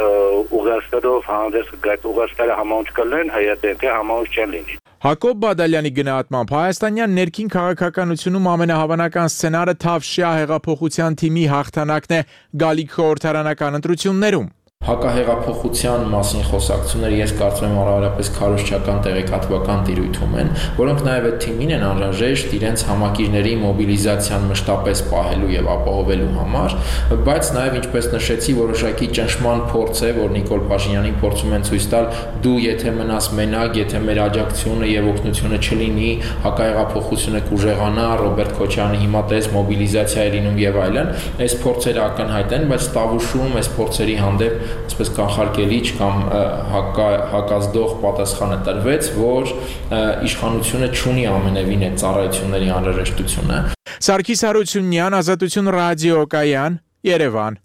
ուղերձներով հանդես գա, ուղերձները համաունչ կլինեն, հայտեն թե համաունչ չեն լինի։ Հակոբ Բադալյանի գնահատմամբ հայաստանյան ներքին քաղաքականությունում ամենահավանական սցենարը Թավշյա հեղափոխության թիմի հաղթանակն է գալիք խորհրդարանական ընտրություններում։ Հակահեղափոխության մասին խոսակցությունները ես կարծում եմ առավելապես քարոզչական տեղեկատվական տիրույթում են, որոնք նաև այդ թիմին են անհրաժեշտ իրենց համակիրների մոբիլիզացիան մշտապես պահելու եւ ապահովելու համար, բայց նաև ինչպես նշեցի, որոշակի ճնշման փորձ է, որ Նիկոլ Փաշինյանին փորձում են ցույց տալ, դու եթե մնաս մենակ, եթե մեր աջակցությունը եւ օգնությունը չլինի, հակահեղափոխությունը կուժեղանա, Ռոբերտ Քոչարյանը հիմա տես մոբիլիզացիա է լինում եւ այլն, այս փորձերը ակնհայտ են, բայց Տավուշում այս փորձերի հանդեպ այսպես կանխարգելիչ կամ հակա, հակազդող պատասխանը տրվեց, որ իշխանությունը չունի ամենևին այդ ծառայությունների անհրաժեշտությունը։ Սարգիս Հարությունյան, Ազատություն ռադիոկայան, Երևան։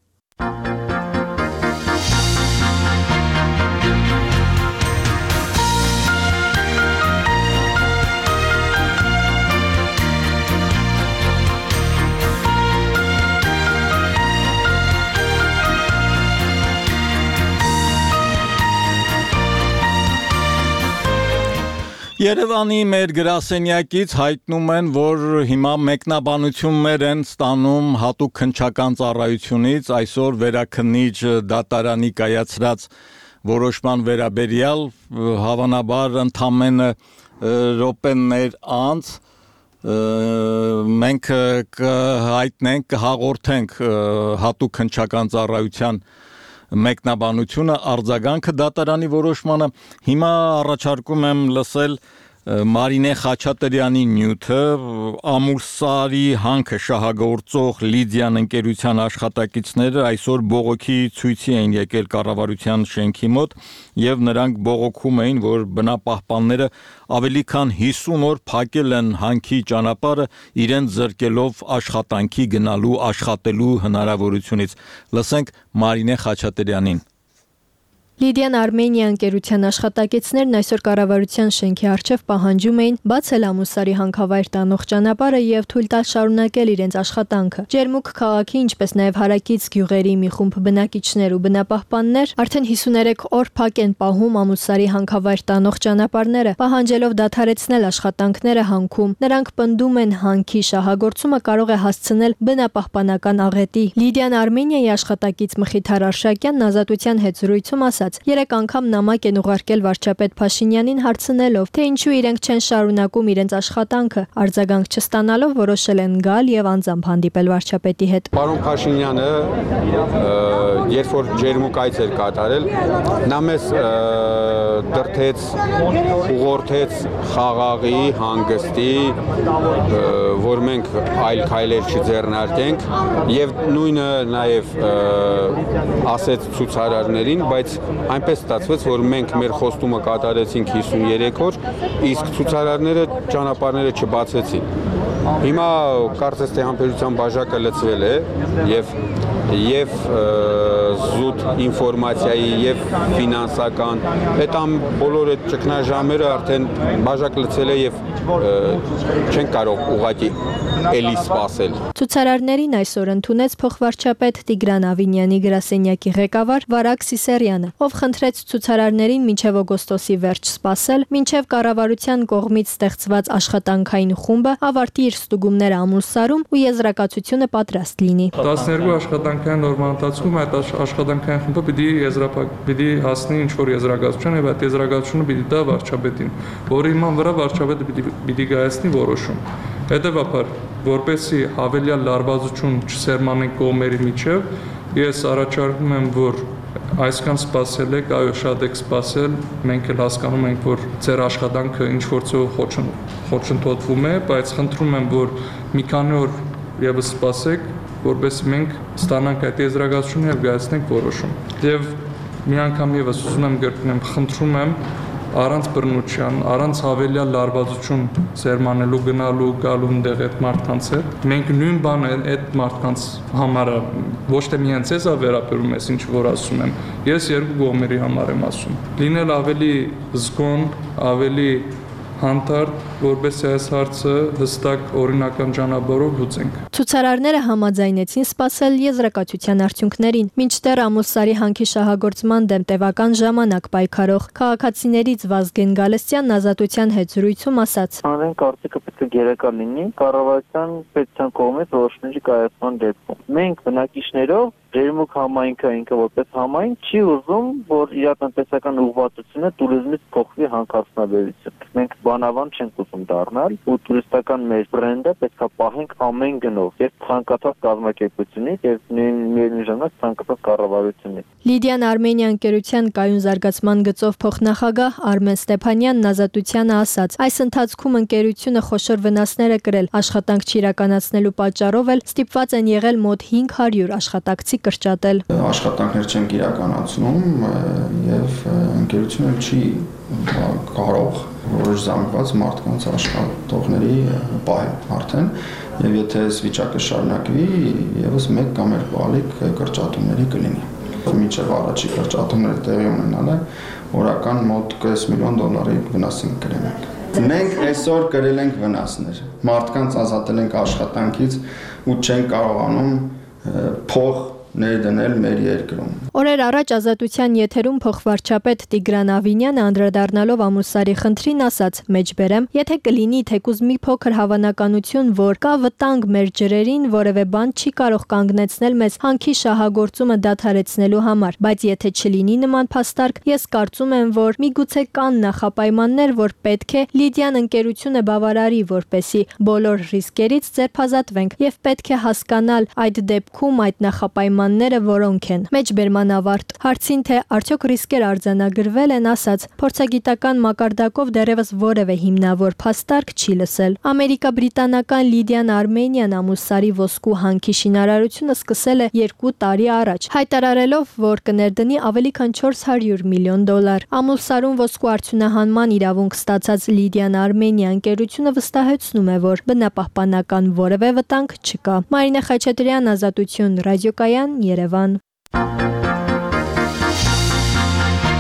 Երևանի մեր գրասենյակից հայտնում են, որ հիմա մեկնաբանություններ են ստանում հատուկ քննչական ծառայությունից այսօր վերաքննիչ դատարանի կայացրած որոշման վերաբերյալ հավանաբար ընդամենը րոպեներ անց մենք կհայտնենք, կհաղորդենք հատուկ քննչական ծառայության մեկնաբանությունը արձագանքը դատարանի որոշմանը հիմա առաջարկում եմ լսել Մարինե Խաչատրյանի նյութը Ամուրսարի հանքը շահագործող Լիդիան ընկերության աշխատակիցները այսօր բողոքի ցույցի էին եկել կառավարության շենքի մոտ եւ նրանք բողոքում էին, որ բնապահպանները ավելի քան հիսուն օր փակել են հանքի ճանապարհը իրեն զրկելով աշխատանքի գնալու, աշխատելու հնարավորությունից։ Լսենք Մարինե Խաչատրյանին։ Լիդիան Արմենիա ընկերության աշխատակիցներն այսօր կառավարության շենքի առջև պահանջում էին բացել Ամուսարի հանքավայր տանող ճանապարհը եւ թույլ տալ շարունակել իրենց աշխատանքը։ Ջերմուկ քաղաքի, ինչպես նաեւ հարակից գյուղերի մի խումբ բնակիչներ ու բնապահպաններ արդեն հիսուներեք օր փակ են պահում Ամուսարի հանքավայր տանող ճանապարհները, պահանջելով դադարեցնել աշխատանքները հանքում։ Նրանք պնդում են, հանքի շահագործումը կարող է հասցնել բնապահպանական աղետի։ Լիդիան Արմենիայի աշխատակից Մխիթար Արշակյանն ազատության հետ զրույցում ասաց. Երեք անգամ նամակ են ուղարկել վարչապետ Փաշինյանին հարցնելով, թե ինչու իրենք չեն շարունակում իրենց աշխատանքը։ Արձագանք չստանալով որոշել են գալ եւ անձամբ հանդիպել վարչապետի հետ։ Պարոն Փաշինյանը, երբ որ ջերմուկ այց էր կատարել, նա մեզ դրթեց, ուղղորդեց խաղաղի, հանգստի, որ մենք այլ քայլեր չձեռնարկենք եւ նույնը նաեւ ասեց ցուցարարներին, բայց այնպես ստացվեց, որ մենք մեր խոստումը կատարեցինք հիսուներեք օր, իսկ ցուցարարները ճանապարհները չբացեցին։ Հիմա կարծես թե համբերության բաժակը լցվել է եւ եւ զուտ ինֆորմացիայի եւ ֆինանսական այդ ամ բոլոր այդ ճգնաժամերը արդեն բաժակ լցել է եւ չեն կարող ուղղակի էլի սպասել։ Ցուցարարներին այսօր ընդունեց փոխվարչապետ Տիգրան Ավինյանի գրասենյակի ղեկավար Վարակ Սիսերյանը, ով խնդրեց ցուցարարներին մինչև օգոստոսի վերջ սպասել, մինչև կառավարության կողմից ստեղծված աշխատանքային խումբը ավարտի իր ստուգումները Ամուսարում ու եզրակացությունը պատրաստ լինի։ տասներկու աշխատանքային նորմալ ընթացքում այդ աշխատանքային խումբը պիտի եզրափակ պիտի հասնի ինչ որ եզրակացության եւ այդ եզրակացությունը պիտի տա վարչապետին, որի իման վրա վարչապետը պիտի պիտի կայացնի որոշում։ Հետևաբար, որպեսզի հավելյալ լարվածություն չսերմանենք կողմերի միջև, ես առաջարկում եմ, որ այսքան սպասել եք, այո, շատ եք սպասել, մենք էլ հասկանում ենք, որ ձեր աշխատանքը ինչ որ ծով խոչընդոտվում է, բայց խնդրում եմ, որ մի քանի օր եւս սպասեք, որպեսզի մենք ստանանք այդ եզրակացությունը եւ կայացնենք որոշում։ Եվ մի անգամ եւս ուզում եմ գրկնեմ, խնդրում եմ առանց բռնության, առանց հավելյալ լարվածություն սերմանելու, գնալու, գալու այնտեղ այդ մարդկանց հետ։ Մենք նույն բանը այդ մարդկանց համար ոչ թե միայն ցեզա վերաբերում ես, ինչ որ ասում եմ, ես երկու կողմերի համար եմ ասում։ Լինել ավելի զգոն, ավելի հանդարտ, որպեսզի այս հարցը հստակ օրինական ճանապարհով լուծենք։ Ցուցարարները համաձայնեցին սպասել եզրակացության արդյունքներին, մինչդեռ Ամուսարի հանքի շահագործման դեմ տևական ժամանակ պայքարող քաղաքացիներից Վազգեն Գալստյանն ազատության հետ զրույցում ասաց. Անեն կարծիքը պետք է գերակա լինի կառավարության պետության կողմից որոշումների կայացման դեպքում։ Մենք բնակիչներով ջերմուկ համայնքը ինքը որպես համայնք չի ուզում, որ իր տնտեսական ուղղվածությունը туриզմից փոխվի հանքարդյունաբերություն։ Մենք բանավան չենք ուզում դառնալ, ու տուրիստական մեր բրենդը պետք է պահենք ամեն գնով, եւ ցանկացած կազմակերպությունից եւ նույն ժամանակ ցանկացած կառավարությունից։ Լիդիան Արմենիա ընկերության կայուն զարգացման գծով փոխնախագահ Արմեն Ստեփանյանն ազատությանը ասաց. այս ընթացքում ընկերությունը խոշոր վնասներ է կրել, աշխատանք չիրականացնելու պատճառով էլ ստիպված են եղել մոտ հինգ հարյուր աշխատակցի կրճատել։ Աշխատանքներ չեն իրականացնում եւ ընկերությունը չի կարող որոշ զանգված մարդկանց աշխատողների պահել արդեն եւ եթե այս վիճակը շարունակվի եւս մեկ կամ երկու ալիք կրճատումների կլինի։ Մինչեւ առաջի կրճատումները տեղի ունենալը օրական մոտ կես միլիոն դոլարի վնաս ենք կրել ենք։ Մենք այսօր կրել ենք վնասներ։ Մարդկանց ազատել ենք աշխատանքից ու չենք կարողանում փող ներդնել մեր երկրում։ Օրեր առաջ ազատության եթերում փոխվարչապետ Տիգրան Ավինյանը անդրադառնալով Ամուսարի խնդրին ասաց. «Մեջբերեմ, եթե կլինի թեկուզ մի փոքր հավանականություն, որ կա վտանգ մեր ջրերին, որևէ բան չի կարող կանգնեցնել մեզ հանքի շահագործումը դադարեցնելու համար, բայց եթե չլինի նման փաստարկ, ես կարծում եմ, որ միգուցե կան նախապայմաններ, որ պետք է Լիդիան ընկերությունը բավարարի, որպեսի բոլոր ռիսկերից ձերբազատվենք եւ պետք է հասկանալ այդ դեպքում այդ նախապայմանները որոնք են»։ Մեջբերման ավարտ հարցին, թե արդյոք ռիսկեր արձանագրվել են, ասաց. «Փորձագիտական մակարդակով դեռևս որևէ հիմնավոր փաստարկ չի լսել»։ Ամերիկա-բրիտանական Լիդիան Արմենիան Ամուսարի ոսկու հանքի շինարարությունը սկսել է երկու տարի առաջ, հայտարարելով, որ կներդնի ավելի քան չորս հարյուր միլիոն դոլար։ Ամուսարում ոսկու արդյունահանման իրավունք ստացած Լիդիան Արմենիա ընկերությունը վստահեցնում է, որ բնապահպանական որևէ վտանգ չկա։ Մարինե Խաչատրյան, Ազատություն, Ռադիոկայան, Երևան։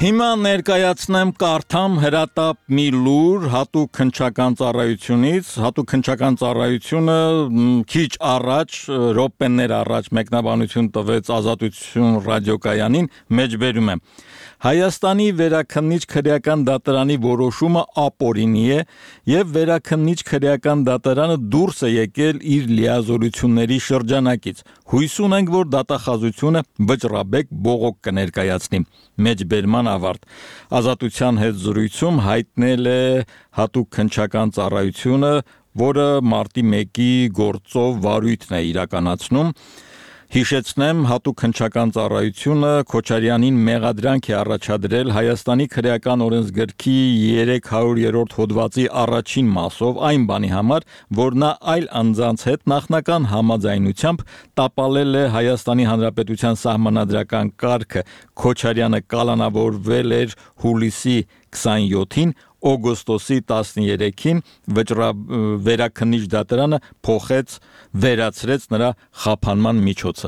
Հիմա ներկայացնեմ կարդամ հրատապ մի լուր հատուկ քննչական ծառայությունից, հատուկ քննչական ծառայությունը քիչ առաջ, րոպեներ առաջ մեկնաբանություն տվեց Ազատություն ռադիոկայանին, մեջբերում եմ։ Հայաստանի վերաքննիչ քրեական դատարանի որոշումը ապօրինի է եւ վերաքննիչ քրեական դատարանը դուրս է եկել իր լիազորությունների շրջանակից։ Հույս ունենք, որ դատախազությունը վճռաբեկ բողոք կներկայացնի։ Մեջբերման ավարտ։ Ազատության հետ զրույցում հայտնել է հատուկ քննչական ծառայությունը, որը մարտի մեկի գործով վարույթն է իրականացնում։ Հիշեցնեմ, հատուկ քննչական ծառայությունը Քոչարյանին մեղադրանք է առաջադրել Հայաստանի քրեական օրենսգրքի երեք հարյուրերորդ հոդվածի առաջին մասով այն բանի համար, որ նա այլ անձանց հետ նախնական համաձայնությամբ տապալել է Հայաստանի Հանրապետության սահմանադրական կարգը։ Քոչարյանը կալանավորվել էր հուլիսի քսանյոթին, օգոստոսի տասներեքին վերաքննիչ դատարանը փոխեց, վերացրեց նրա խափանման միջոցը։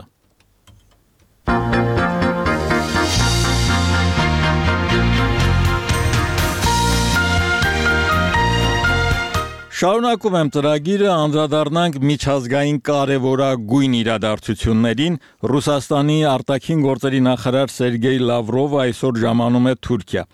Շարունակում եմ ծրագիրը, անդրադառնանք միջազգային կարևորագույն իրադարձություններին։ Ռուսաստանի արտաքին գործերի նախարար Սերգեյ Լավրովը այսօր ժամանում է Թուրքիա։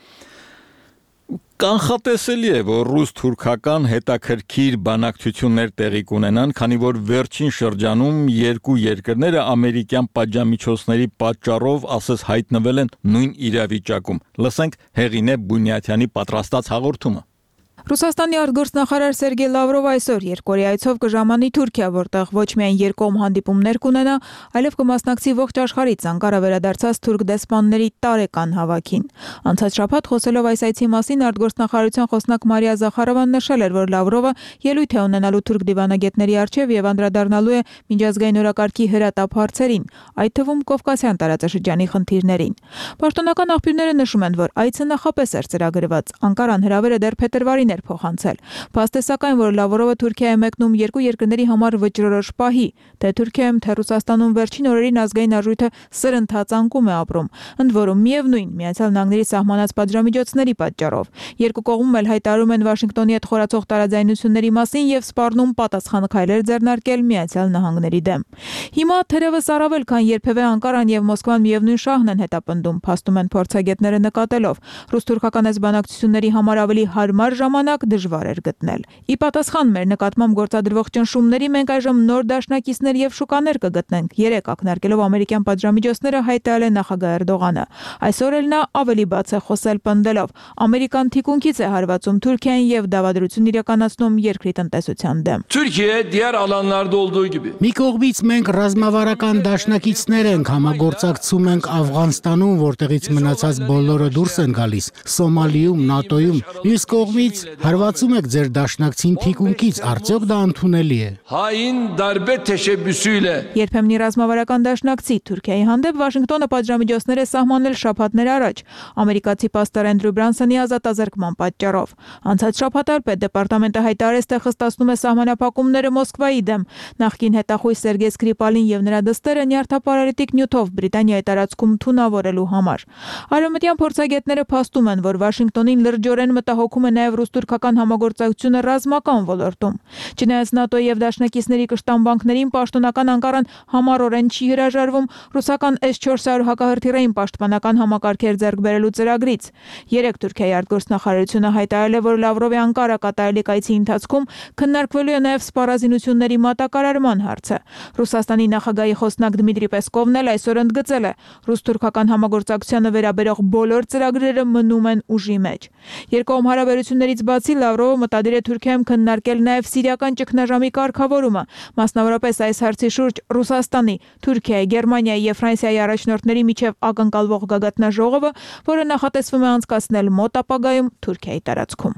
Կանխատեսելի է, որ ռուս-թուրքական հետաքրքիր բանակցություններ տեղի կունենան, քանի որ վերջին շրջանում երկու երկրները ամերիկյան պատժամիջոցների պատճառով ասես հայտնվել են նույն իրավիճակում։ Լսենք Հեղինե Բունյաթյանի պատրաստած հաղորդումը։ Ռուսաստանի արտգործնախարար Սերգեյ Լավրովը այսօր երկօրյա այցով կժամանի Թուրքիա, որտեղ ոչ միայն երկկողմ հանդիպումներ կունենա, այլև կմասնակցի ողջ աշխարհից Անկարա վերադարձած թուրք դեսպանների տարեկան հավաքին։ Անցած շաբաթ խոսելով այս այցի մասին արտգործնախարարության խոսնակ Մարիա Զախարովան նշել էր, որ Լավրովը ելույթ է ունենալու թուրք դիվանագետների առջև եւ անդրադառնալու է միջազգային օրակարգի հրատապ հարցերին, այդ թվում Կովկասյան տարածաշրջանի խնդիրներին։ Պաշտոնական աղբյուրները նշում են, որ այցը նախապես էր ծրագրված։ Անկարան հրավերը դեռ փետրվարին էր փոխանցել։ Փաստ է սակայն, որ Լավրովը Թուրքիա է մեկնում երկու երկրների համար վճռորոշ պահի, թե Թուրքիայում, թե Ռուսաստանում վերջին օրերին ազգային արժույթը սրընթաց անկում է ապրում, ընդ որում միևնույն Միացյալ Նահանգների սահմանած պատժամիջոցների պատճառով։ Երկու կողմում էլ հայտարարում են Վաշինգտոնի հետ խորացող տարաձայնությունների մասին եւ սպառնում պատասխան քայլեր ձեռնարկել Միացյալ Նահանգների դեմ։ Հիմա թերևս առավել քան երբևէ Անկարան եւ Մոսկվան միևնույն շահն են հետապնդում, փաստում են փորձագետները նկատելով։ Ռուս-թուրքական այս բանակցությունների համար ավելի հարմար ժամանակ դժվար էր գտնել։ Ի պատասխան մեր նկատմամբ գործադրվող ճնշումների մենք այժմ նոր դաշնակիցներ եւ շուկաներ կգտնենք։ Երեք ակնարկելով ամերիկյան պատժամիջոցները հայտարարել է նախագահ Էրդողանը։ Այսօր էլ նա ավելի բաց է խոսել պնդելով. ամերիկան թիկունքից է հարվածում Թուրքիային եւ դավադրություն իրականացնում երկրի տնտեսության դեմ։ Türkiye diğer alanlarda olduğu gibi. Մի կողմից մենք ռազմավարական դաշնակիցներ ենք, համագործակցում ենք Աֆղանստանում, որտեղից մնացած բոլորը դուրս են գալիս, Սոմալիում, ՆԱՏՕ-ում։ Մյուս կողմից հարվածում եք ձեր դաշնակցին թիկունքից, արդյոք դա ընդունելի է։ Hain darbe teşebbüsüyle. Երբեմն ռազմավարական դաշնակցի Թուրքիայի հանդեպ Վաշինգտոնը պատժամիջոցներ է սահմանել շաբաթներ առաջ ամերիկացի պաստոր Էնդրյու Բրանսոնի ազատազրկման պատճառով։ Անցած շաբաթ էլ Պետդեպարտամենտը հայտարարեց, թե խստացնում է սահմանափակումները Մոսկվայի դեմ։ Նախկին հետախույզ Սերգեյ Սկրիպալին եւ նրա դստերը նյարդապարարիտիկ նյութով Բրիտանիայի տարածքում թունավորելու համար։ Արևմտյան փորձագետները փաստում են, որ Վաշինգտոնին լրջորեն մտահոգում է նաեւ ռուս-թուրքական համագործակցությունը ռազմական ոլորտում։ Չնայած ՆԱՏՕ-ի եւ դաշնակիցների կշտան բանկներին պաշտոնական Անկարան համառորեն չի հրաժարվում ռուսական էս չորս հարյուր հակահրթիռային պաշտպանական համակարգեր ձեռք բերելու ծրագրից։ Երեք Թուրքիայի արտգործնախարարությունը հայտարարել է, որ Լավրովի Անկարա կատարելի կայցի ընթացքում քննարկվելու է նաեւ սպառազինությունների մատակարարման հարցը։ Ռուսաստանի նախագահի խոսնակ Դմիտրի Պեսկովն էլ այսօր ընդգծել է. ռուս-թուրքական համագործակցությանը վերաբերող բոլոր ծրագրերը մնում են ուժի մեջ։ Երկկողմ հարաբերություններից բացի Լավրովը մտադիր է Թուրքիայում քննարկել նաև սիրիական ճգնաժամի կարգավորումը, մասնավորապես այս հարցի շուրջ Ռուսաստանի, Թուրքիայի, Գերմանիայի եւ Ֆրանսիայի առաջնորդների միջև ակնկալվող գագաթնաժողովը, որը նախատեսվում է անցկացնել մոտ ապագայում Թուրքիայի տարածքում։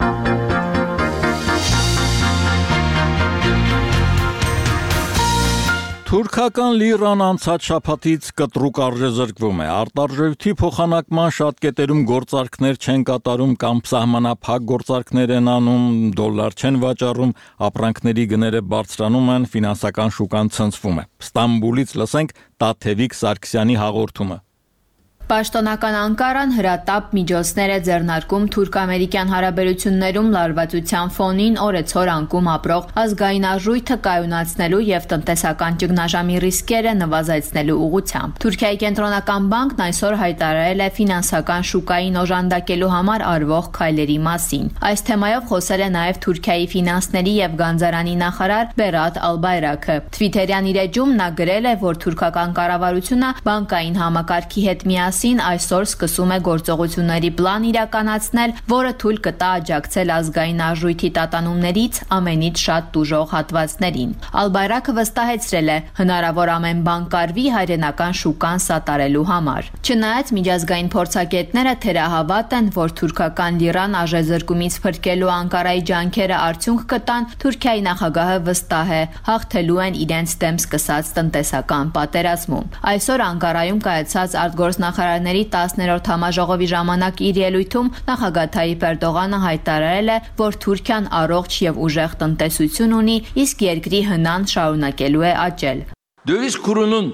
Թուրքական լիրան անցած շաբաթից կտրուկ արժեզրկվում է։ Արտարժույթի փոխանակման շատ կետերում գործարքներ չեն կատարում կամ սահմանափակ գործարքներ են անում, դոլար չեն վաճառում, ապրանքների գները բարձրանում են, ֆինանսական շուկան ցնցվում է։ Ստամբուլից լսենք Տաթևիկ Սարգսյանի հաղորդումը։ Պաշտոնական Անկարան հրատապ միջոցներ է ձեռնարկում թուրք-ամերիկյան հարաբերություններում լարվածության ֆոնին օրեցօր անկում ապրող ազգային արժույթը կայունացնելու եւ տնտեսական ճգնաժամի ռիսկերը նվազեցնելու ուղղությամբ։ Թուրքիայի կենտրոնական բանկն այսօր հայտարարել է ֆինանսական շուկային օժանդակելու համար արվող քայլերի մասին։ Այս թեմայով խոսել է նաեւ Թուրքիայի ֆինանսների եւ գանձարանի նախարար Բերատ Ալբայրակը։ Թվիթերյան իր էջում նա գրել է, որ թուրքական կառավարությունը բանկային համակարգի հետ միասին այսօր սկսում է գործողությունների պլան իրականացնել, որը թույլ կտա աջակցել ազգային արժույթի տատանումներից ամենից շատ տուժող հատվածներին։ Ալբայրակը վստահեցրել է, հնարավոր ամեն բան կարվի հայրենական շուկան սատարելու համար։ Չնայած միջազգային փորձագետները թերահավատ են, որ թուրքական լիրան արժեզրկումից փրկելու Անկարայի ջանքերը արդյունք կտան, Թուրքիայի նախագահը վստահ է, հաղթելու են իրենց դեմ սկսած տնտեսական պատերազմում։ Այսօր Անկարայում կայացած արտգործնախարարների տասներորդ համաժողովի ժամանակ իր ելույթում նախագահ Թայիպ Էրդողանը հայտարարել է, որ Թուրքիան առողջ եւ ուժեղ տնտեսություն ունի, իսկ երկրի հնան շարունակելու է աճել։ Döviz kurunun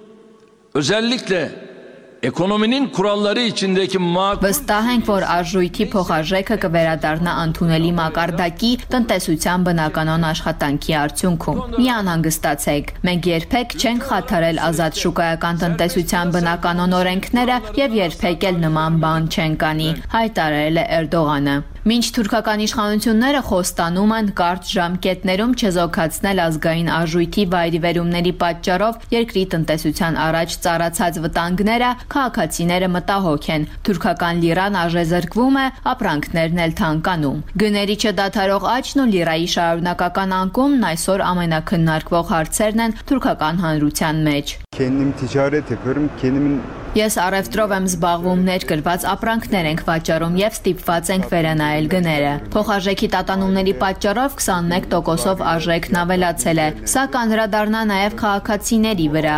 özellikle Ekonominin kuralları içindeki makul Վստահ ենք, որ արժույթի փոխարժեքը կվերադառնա ընդունելի մակարդակի տնտեսության բնականon աշխատանքի արդյունքում։ Մի անհանգստացեք, մենք երբեք չենք խաթարել ազատ շուկայական տնտեսության բնականon օրենքները եւ երբեք էլ նման բան չենք անի, հայտարարել է Էրդողանը։ Մինչ թուրքական իշխանությունները խոստանում են կարճ ժամկետներում չեզոքացնել ազգային արժույթի վայրիվերումների պատճառով երկրի տնտեսության առաջ ծառացած վտանգները, քաղաքացիները մտահոգ են։ Թուրքական լիրան արժեզրկվում է, ապրանքներն էլ թանկանում։ Գների չդադարող աճն ու լիրայի շարունակական անկումն այսօր ամենակննարկվող հարցերն են թուրքական հանրության մեջ։ Kendim ticaret yapıyorum. Kendimin Ես առևտրով եմ զբաղվում, ներկրված ապրանքներ ենք վաճառում եւ ստիպված ենք վերանայել գները։ Փոխարժեքի տատանումների պատճառով քսանմեկ տոկոսով արժեքն ավելացել է, սա կանհրադառնա նաեւ քաղաքացիների վրա։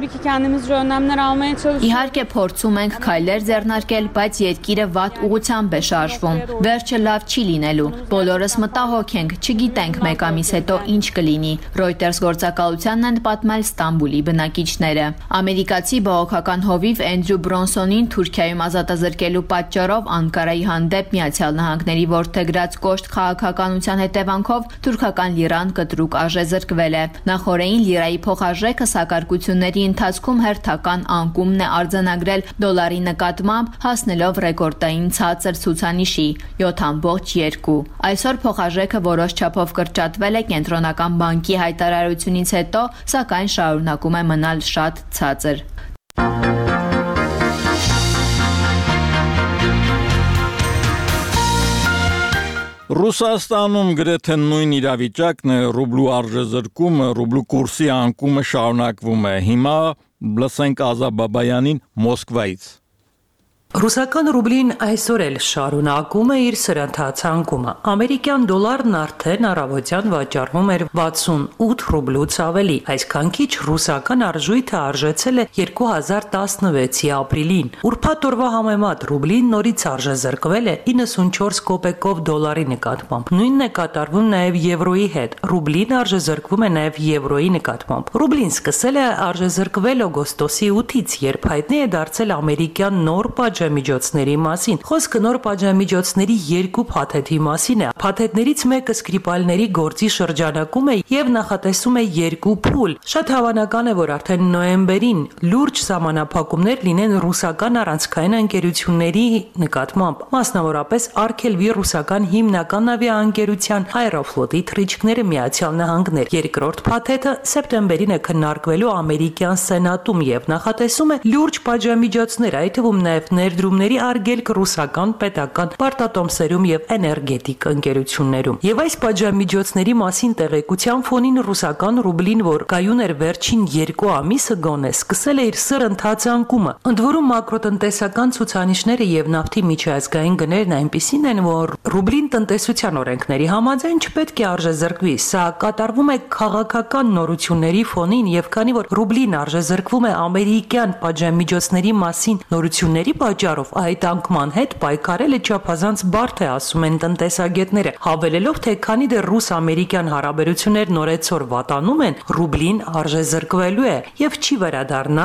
Իհարկե փորձում ենք քայլեր ձեռնարկել, բայց երկիրը վատ ուղղությամբ է շարժվում։ Վերջը լավ չի լինելու։ Բոլորս մտահոգ ենք, չգիտենք մեկ ամիս հետո ինչ կլինի։ Reuters գործակալությանն են պատմել Ստամբուլի բնակիչները։ Ամերիկացի բողոքական հովիվ Էնդրյու Բրոնսոնին Թուրքիայում ազատազրկելու պատճառով Անկարայի հանդեպ Միացյալ Նահանգների որդեգրած կոշտ քաղաքականության հետևանքով թուրքական լիրան կտրուկ արժեզրկվել է։ Նախորդին լիրայի փոխարժեքը սակարկությունների ընթացքում հերթական անկումն է արձանագրել դոլարի նկատմամբ, հասնելով ռեկորդային ցածր ցուցանիշի յոթ ամբողջ երկու։ Այսօր փոխարժեքը որոշ չափով կրճատվել է կենտրոնական բանկի հայտարարությունից հետո, սակայն շարունակում է մնալ շատ ցածր։ Ռուսաստանում գրեթե նույն իրավիճակն է, ռուբլու արժեզրկումը, ռուբլու կուրսի անկումը շարունակվում է։ Հիմա լսենք Ազա Բաբայանին Մոսկվայից։ Ռուսական ռուբլին այսօր էլ շարունակում է իր սրընթաց անկումը։ Ամերիկյան դոլարն արդեն առավոտյան վաճառվում էր վաթսունութ ռուբլուց ավելի, այսքան քիչ ռուսական արժույթը արժեցել է երկու հազար տասնվեցի ապրիլին։ Ուրբաթ օրվա համեմատ ռուբլին նորից արժեզրկվել է իննսունչորս կոպեկով դոլարի նկատմամբ։ Նույնն է կատարվում նաև եվրոյի հետ։ Ռուբլին արժեզրկվում է նաև եվրոյի նկատմամբ։ Ռուբլին սկսել է արժեզրկվել օգոստոսի ութից, երբ հայտնի է դարձել ամերիկյան նոր միջոցների մասին։ Խոսքը նոր պատժամիջոցների երկու փաթեթի մասին է։ Փաթեթներից մեկը Սկրիպալների գործի շրջանակում է եւ նախատեսում է երկու փուլ։ Շատ հավանական է, որ արդեն նոյեմբերին լուրջ սահմանափակումներ լինեն ռուսական առանցքային ընկերությունների նկատմամբ, մասնավորապես արգելվի ռուսական հիմնական ավիաընկերության Aeroflot-ի թռիչքները Միացյալ Նահանգներ։ Երկրորդ փաթեթը սեպտեմբերին է քննարկվելու ամերիկյան սենատում եւ նախատեսում է լուրջ պատժամիջոցներ, այդ թվում նաեւ ներդրումների արգելք ռուսական պետական պարտատոմսերում եւ էներգետիկ ընկերություններում։ Եվ այս պատժամիջոցների մասին տեղեկության ֆոնին ռուսական ռուբլին, որ կայուն էր վերջին երկու ամիսը գոնե, սկսել է իր սրընթաց անկումը։ Ընդ որում մակրոտնտեսական ցուցանիշները եւ նավթի միջազգային գներն այնպիսին են, որ ռուբլին տնտեսության օրենքների համաձայն չպետք է արժեզրկվի։ Սա կատարվում է քաղաքական նորությունների ֆոնին եւ քանի որ ռուբլին արժեզրկվում է ամերիկյան պատժամիջոցների մասին նորությունների պատճառով, այդ անկման հետ պայքարելը չափազանց բարդ է, ասում են տնտեսագետները, հավելելով, թե քանի դեռ ռուս-ամերիկյան հարաբերություններն օրեցօր վատանում են, ռուբլին արժեզրկվելու է եւ չի վերադառնա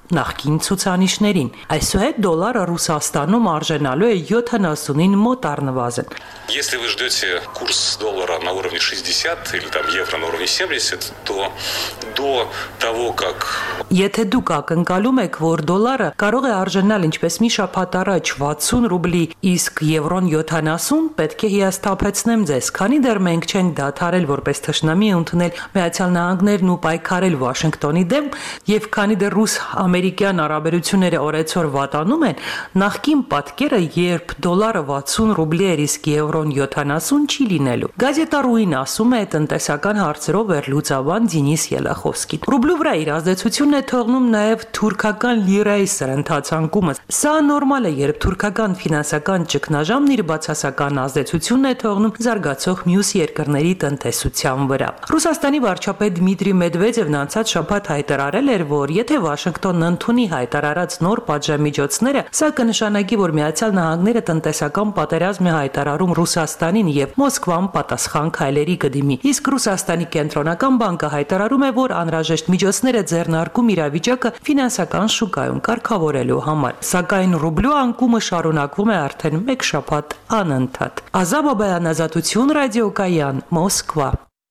նախկին ցուցանիշներին։ Այսուհետ դոլարը Ռուսաստանում արժանալու է յոթանասունին մոտ առնվազն։ Если вы ждете курс доллара на уровне шестьдесят или там евро на уровне семьдесят, то до того, как Եթե դուք ակնկալում եք, որ դոլարը կարող է արժանալ ինչպես մի շաբաթ առաջ վաթսուն ռուբլի, իսկ եվրոն յոթանասուն, պետք է հիասթափեցնեմ ձեզ, քանի դեռ մենք չենք դադարել որպես թշնամի ընդունել Միացյալ Նահանգներն ու պայքարել Վաշինգտոնի դեմ, եւ քանի դեռ ռուս-ամերիկյան հարաբերությունները օրեցօր վատանում են, նախկին պատկերը, երբ դոլարը վաթսուն ռուբլի էր, իսկ եվրոն յոթանասուն չի լինելու։ Գազետարուին ասում է տնտեսական հարցերով վերլուծաբան Դենիս Ելախովսկին։ Ռուբլու վրա իր ազդեցությունն է թողնում նաև թուրքական լիրայի սրընթացանկումը։ Սա նորմալ է, երբ թուրքական ֆինանսական ճգնաժամն իր բացասական ազդեցությունն է թողնում զարգացող մյուս երկրների տնտեսության վրա։ Ռուսաստանի վարչապետ Դմիտրի Մեդվեդևն անցած շաբաթ հայտարարել էր, որ եթե Վաշինգտոնն ընդունի հայտարարած նոր պատժամիջոցները, սա կնշանակի, որ Միացյալ Նահանգները տնտեսական պատերազմ է հայտարարում Ռուսաստանին եւ Մոսկվան պատասխան քայլերի կդիմի։ Իսկ Ռուսաստանի կենտրոնական բանկը հայտարարում է, որ անհրաժեշտ միջոցներ է ձեռնարկում իրավիճակը ֆինանսական շուկայում կարգավորելու համար։ Սակայն ռուբլու անկումը շարունակվում է արդեն մեկ շաբաթ անընդհատ։ Ազատ Բաբայան, Ազատություն, ռադիոկայան, Մոսկվա։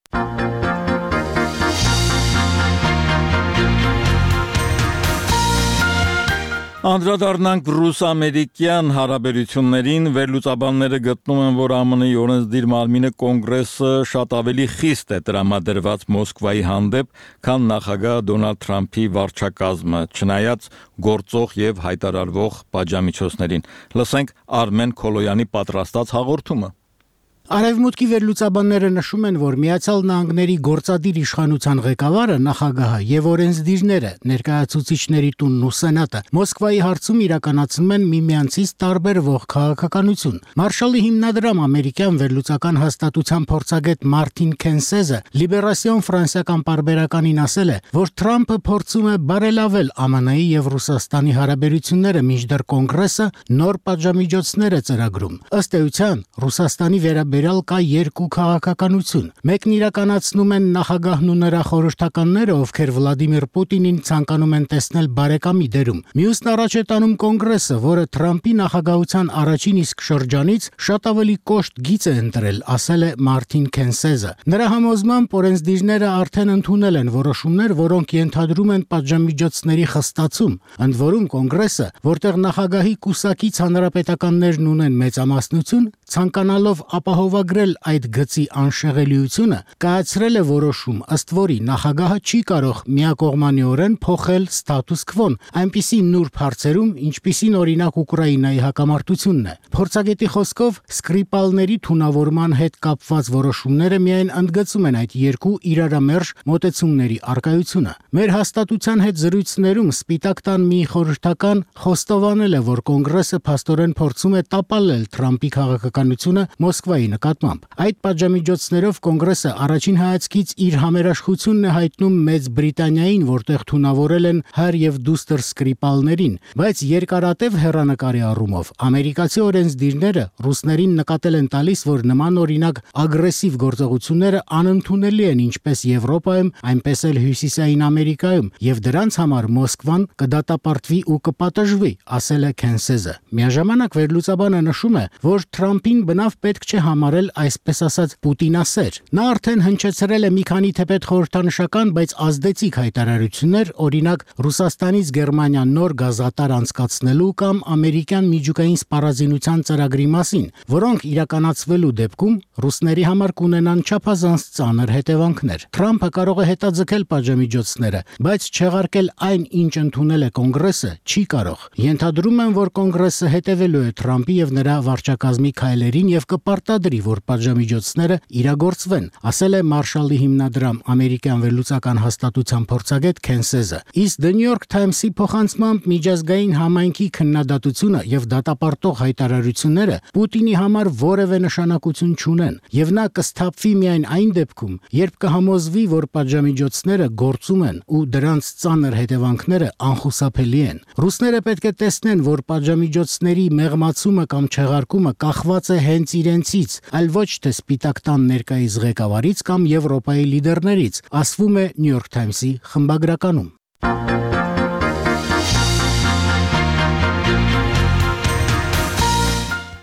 Անդրադառնանք ռուս-ամերիկյան հարաբերություններին, վերլուծաբանները գտնում են, որ ԱՄՆ-ի օրենսդիր մարմինը կոնգրեսը շատ ավելի խիստ է տրամադրված Մոսկվայի հանդեպ, քան նախագահ Դոնալդ Թրամփի վարչակազմը, չնայած գործող եւ հայտարարվող պատժամիջոցներին։ Լսենք Արմեն Քոլոյանի պատրաստած հաղորդումը։ Արևմուտքի վերլուծաբանները նշում են, որ Միացյալ Նահանգների գործադիր իշխանության ղեկավարը, նախագահը եւ օրենսդիրները, ներկայացուցիչների տունն ու սենատը Մոսկվայի հարցում իրականացնում են միմյանցից տարբերվող քաղաքականություն։ Մարշալի հիմնադրամ ամերիկյան վերլուծական հաստատության փորձագետ Մարտին Քենսեզը Լիբերասիոն ֆրանսիական պարբերականին ասել է, որ Թրամփը փորձում է բարելավել ԱՄՆ-ի եւ Ռուսաստանի հարաբերությունները, մինչդեռ կոնգրեսը նոր պատժամիջոցներ է ծրագրում։ Ըստ էության, Ռուսաստանի վերաբերյալ Վերալ կա երկու քաղաքականություն։ Մեկն իրականացնում են նախագահն ու նրա խորհրդականները, ովքեր Վլադիմիր Պուտինին ցանկանում են տեսնել բարեկամի դերում։ Մյուսն առաջ է տանում կոնգրեսը, որը Թրամփի նախագահության առաջին իսկ շրջանից շատ ավելի կոշտ գիծ է ընտրել, ասել է Մարտին Քենսեզը։ Նրա համոզմամբ օրենսդիրները արդեն ընդունել են որոշումներ, որոնք ենթադրում են պատժամիջոցների խստացում, ընդ որում կոնգրեսը, որտեղ նախագահի կուսակից հանրապետականներն ունեն մեծամասնություն, ցանկանալով ապահովագրել այդ գծի անշեղելիությունը, կայացրել է որոշում, ըստ որի նախագահը չի կարող միակողմանիորեն փոխել ստատուս քվոն, այնպիսի նուրբ հարցերում, ինչպիսին օրինակ Ուկրաինայի հակամարտությունն է։ Փորձագետի խոսքով սկրիպալների թունավորման հետ կապված որոշումները միայն ընդգծում են այդ երկու իրարամերժ մոտեցումների առկայությունը։ Մեր հաստատության հետ զրույցներում Սպիտակ տան մի խորհրդական խոստովանել է, որ կոնգրեսը փաստորեն փորձում է տապալել Թրամփի քաղաքականությունը Մոսկվայի նկատմամբ։ Այդ պատժամիջոցներով կոնգրեսը առաջին հայացքից իր համերաշխությունն է հայտնում Մեծ Բրիտանիային, որտեղ թունավորել են հար եւ դուստր սկրիպալներին, բայց երկարատև հեռանկարի առումով ամերիկացի օրենսդիրները ռուսներին նկատել են տալիս, որ նման օրինակ ագրեսիվ գործողությունները անընդունելի են ինչպես Եվրոպայում, այնպես էլ Հյուսիսային Ամերիկայում, եւ դրանց համար Մոսկվան կդատապարտվի ու կպատժվի, ասել է Քենսեզը։ Միաժամանակ վերլուծաբանը նշում է, որ Թրամփին բնավ պետք չէ համարել այսպես ասած պուտինասեր։ Նա արդեն հնչեցրել է մի քանի թեպետ խորհրդանշական, բայց ազդեցիկ հայտարարություններ, օրինակ Ռուսաստանից Գերմանիա նոր գազատար անցկացնելու կամ ամերիկյան միջուկային սպառազինության ծրագրի մասին, որոնք իրականացվելու դեպքում ռուսների համար կունենան չափազանց ծանր հետևանքներ։ Թրամփը կարող է հետաձգել պատժամիջոցները, բայց չեղարկել այն, ինչ ընդունել է կոնգրեսը, չի կարող։ Ենթադրում են, որ կոնգրեսը հետևելու է Թրամփի եւ նրա վարչակազմի քայլերին եւ կպարտադրի, որ պատժամիջոցները իրագործվեն, ասել է Մարշալի հիմնադրամ ամերիկյան վերլուծական հաստատության փորձագետ Քենսեզը։ Իսկ The New York Times-ի փոխանցմամբ միջազգային համայնքի քննադատությունը եւ դատապարտող հայտարարությունները Պուտինի համար որևէ նշանակություն չունեն, եւ նա կսթափվի միայն այն դեպքում, երբ կհամոզվի, որ պատժամիջոցները գործում են ու դրանց ծանր հետևանքները անխուսափելի են։ Ռուսները պետք է տեսնեն, որ պատժամիջոցների մեղմացումը կամ չեղարկումը կախված է հենց իրենցից, այլ ոչ թե Սպիտակ տան ներկայիս ղեկավարից կամ Եվրոպայի լիդերներից, ասվում է New York Times-ի խմբագրականում։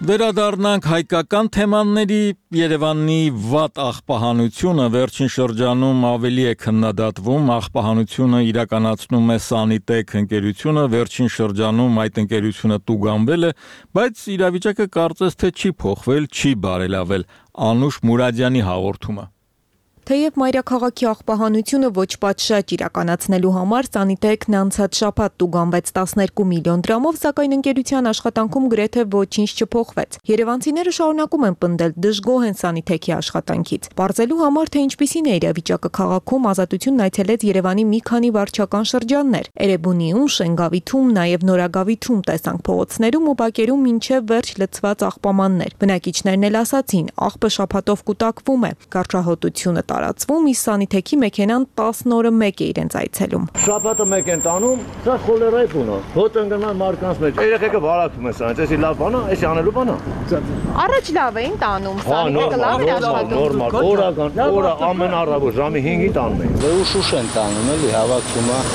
Վերադառնանք հայկական թեմաների Երևանի վատ աղբահանությունը վերջին շրջանում ավելի է քննադատվում, աղբահանությունը իրականացնում է Սանիտեկ ընկերությունը, վերջին շրջանում այդ ընկերությունը տուգանվել է, բայց իրավիճակը կարծես թե չի փոխվել, չի բարելավել, Անուշ Մուրադյանի հաղորդումը։ Թեև մայրաքաղաքի աղբահանությունը ոչ պատշաճ իրականացնելու համար Սանիտեկն անցած շաբաթ տուգանվեց տասներկու միլիոն դրամով, սակայն ընկերության աշխատանքում գրեթե ոչինչ չփոխվեց։ Երևանցիները շարունակում են պնդել, դժգոհ են Սանիտեկի աշխատանքից։ Պարզելու համար, թե ինչպիսին է իրավիճակը քաղաքում, Ազատությունն այցելեց Երևանի մի քանի վարչական շրջաններ։ Էրեբունիում, Շենգավիթում, նաև Նորագավիթում տեսանք փողոցներում ու բակերում մինչև վերջ լցված աղբամաններ։ Բնակիչներն էլ ասացին, աղբը շաբաթով կուտակվում է, գարշահոտությունը տարածվում, իսկ Սանիտեկի մեքենան տասն օրը մեկ է իրենց այցելում։ Շաբաթը մեկ են տանում, սա խոլերայի բուն է։ Հոտ ընկնան մարկանց մեջ։ Երեխեքը վարակվում են սրանից, էսի լավ բան է, էսի անելու բան է։ Առաջ լավ էին տանում, Սանիտեկը լավ է աշխատում։ Նորմալ, օրական, օրը ամեն առավոտ ժամի հինգի տանում են։ Ու շուշ են տանում, էլի հավաքվում է։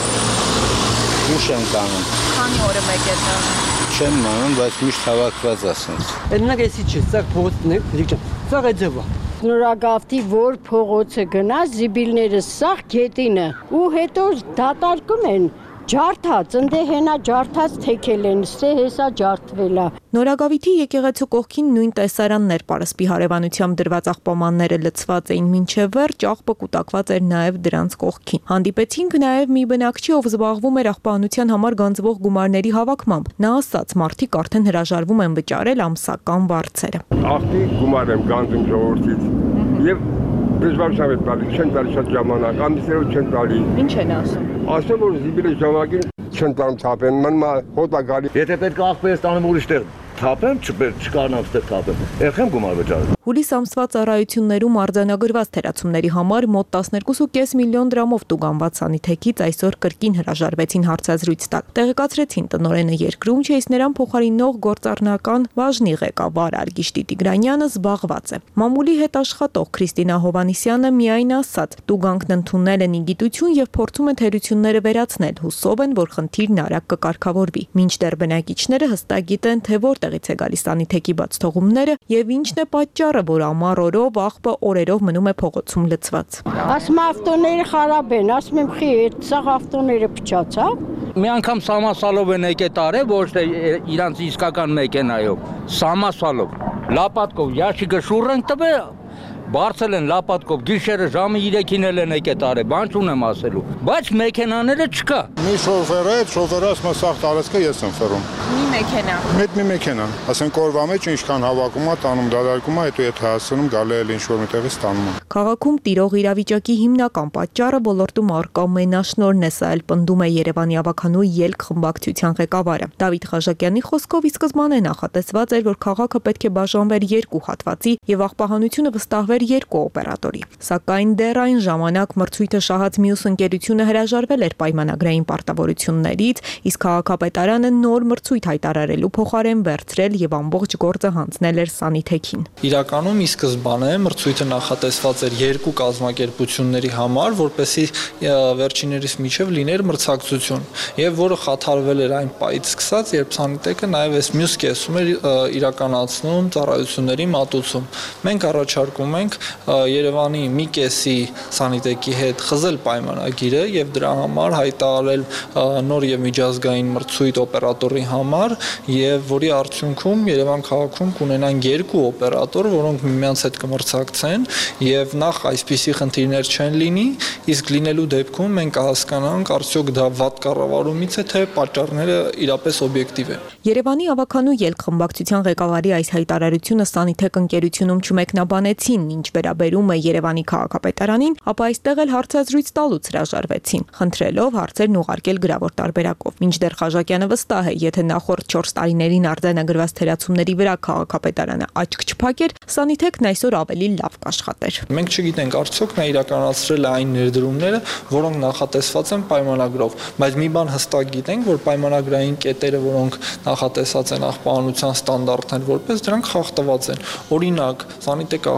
Շուշ են տանում։ Քանի օրը մեկ է տանում։ Չեմ մանում, բայց միշտ հավաքված է ասենց։ Այննակ էսի չէ, սա փողոցն է, դիճա։ Սա գծվա։ Նորագավթի որ փողոցը գնաց, զիբիլները սաղ գետինը ու հետո դատարկում են ջարդած, ընդ հենա ջարդած թեքել են, ստե հեսա ջարդվելա։ Նորագավիթի եկեղեցու կողքին նույն տեսարաններ Պարսպի հարևանությամբ դրված աղբամանները լցված էին մինչև վերջ, աղբը կուտակված էր նաև դրանց կողքին։ Հանդիպեցինք նաև մի բնակչի, ով զբաղվում էր աղբահանության համար գանձվող գումարների հավաքմամբ։ Նա ասաց, մարդիկ արդեն հրաժարվում են վճարել ամսական վարձերը։ Աղբի գումար եմ գանձում ժողովրդից եւ դժվարությամբ է տալի, չեն տալի շատ ժամանակ, ամիսերով չեն տալի։ Ինչ են ասում։ Ասում որ զիբիլը ժամանակին չեն տանում թափեն, մնա հոտա գալի։ Եթե պետք է աղբը ստանում ուրիշ տեղ թափեմ, չկարնամ ստեղ թափեմ։ Եղեմ գումար վճարել։ Հուլիս ամսվա ծառայություններում արձանագրված թերացումների համար մոտ տասներկու կόμμα պենս միլիոն դրամով տուգանված Սանիտեկից այսօր կրկին հրաժարվեցին հարցազրույց տալ։ Տեղեկացրեցին տնօրենը երկրում չէ, իսկ նրան փոխարինող գործառնական բաժնի ղեկավար Արգիշտի Տիգրանյանը զբաղված է։ Մամուլի հետ աշխատող Քրիստինա Հովանիսյանը միայն ասաց, տուգանքն ընդունել են իգիտություն եւ փորձում են թերությունները վերացնել, հուսով են, որ խնդիրն արագ կկարգավորվի։ Մինչդեռ բնակիչները հստակ գիտեն, թե որտեղից է գալիս Սանիտեկի բաց թողումները եւ ինչն է պատճառը, որ ամառ օրով աղբը օրերով մնում է փողոցում լցված։ Ասում ավտոները խարաբ են, ասում եմ խի այդ սաղ ավտոները փչացա։ Մի անգամ սամասալով են եկե տարե, ոչ թե իրանց իսկական մեքենայով, սամասալով, լապատկով, ящիկը շուռ են տվել, բարձել են լապատկով, գիշերը ժամը երեքին էլ են եկե տարե, բան չունեմ ասելու, բայց մեքենաները չկա։ Մի շոֆերը, այդ շոֆերը ասում է սաղ տարածքը ես եմ ֆերում։ Մի մեքենա։ Մեծ մի մեքենա, ասենք օրվա մեջ ինչքան հավաքում է, տանում դադարքում է, հետո եթե հասնում գալի էլ ինչ-որ միտեղից տանում է։ Քաղաքում տիրող իրավիճակի հիմնական պատճառը ոլորտում առկա մենաշնորհն է, սա էլ պնդում է Երևանի ավականու ելք խմբակցության ղեկավարը։ Դավիթ Ղաժակյանի խոսքով ի սկզբանե նախատեսված էր, որ քաղաքը պետք է բաժանվեր երկու հատվածի եւ աղբահանությունը վստահվեր երկու օպերատորի։ Սակայն դեռ այն ժամանակ մրցույթը շահած մյուս ընկերությունը հրաժարվել էր պայմանագրային պարտավորություններից, իսկ քաղաքապետարանը նոր մրցույթ հայտարարելու փոխարեն վերցրել եւ ամբողջ գործը հանձնել էր Սանիտեկին։ Իրականում ի սկզբանե մրցույթը նախատեսված էր երկու կազմակերպությունների համար, որպեսզի վերջիներիս միջև լիներ մրցակցություն, եւ որը խաթարվել էր այն պահից սկսած, երբ Սանիտեկը նաեւ այս մյուս կեսում էր իրականացնում ծառայությունների մատուցում։ Մենք առաջարկում ենք Երևանի մի կեսի Սանիտեկի հետ խզել պայմանագիրը եւ դրա համար հայտարարել նոր եւ միջազգային մրցույթ օպերատորի համար եւ որի արդյունքում Երևան քաղաքում կունենան երկու օպերատոր, որոնք միմյանց հետ կմրցակցեն եւ նախ այսպիսի խնդիրներ չեն լինի, իսկ լինելու դեպքում մենք կհասկանանք արդյոք դա վատ կառավարումից է թե պատճառները իրապես օբյեկտիվ են։ Երևանի ավականու ելք խմբակցության ղեկավարի այս հայտարարությունը Սանիտեք ընկերությունում չմեկնաբանեցին, ինչ վերաբերում է Երևանի քաղաքապետարանին, ապա այստեղ էլ հարցազրույց տալուց հրաժարվեցին, խնդրելով հարցերն ուղարկել գրավոր տարբերակով։ Մինչդեռ Ղաժակյանը վստահ է, եթե նախորդ չորս տարիներին արձանագրված թերացումների վրա քաղաքապետարանը աչք չփակեր, Սանիտեկն այսօր ավելի լավ կաշխատեր։ Մենք չգիտենք արդյոք նա իրականացրել է այն ներդրումները, որոնք նախատեսված են պայմանագրով, բայց մի բան հստակ գիտենք, որ պայմանագրային կետերը, որոնք նախատեսած են աղբահանության ստանդարտներ որպես, դրանք խախտված են։ Օրինակ, Սանիտեկը աղբահանություն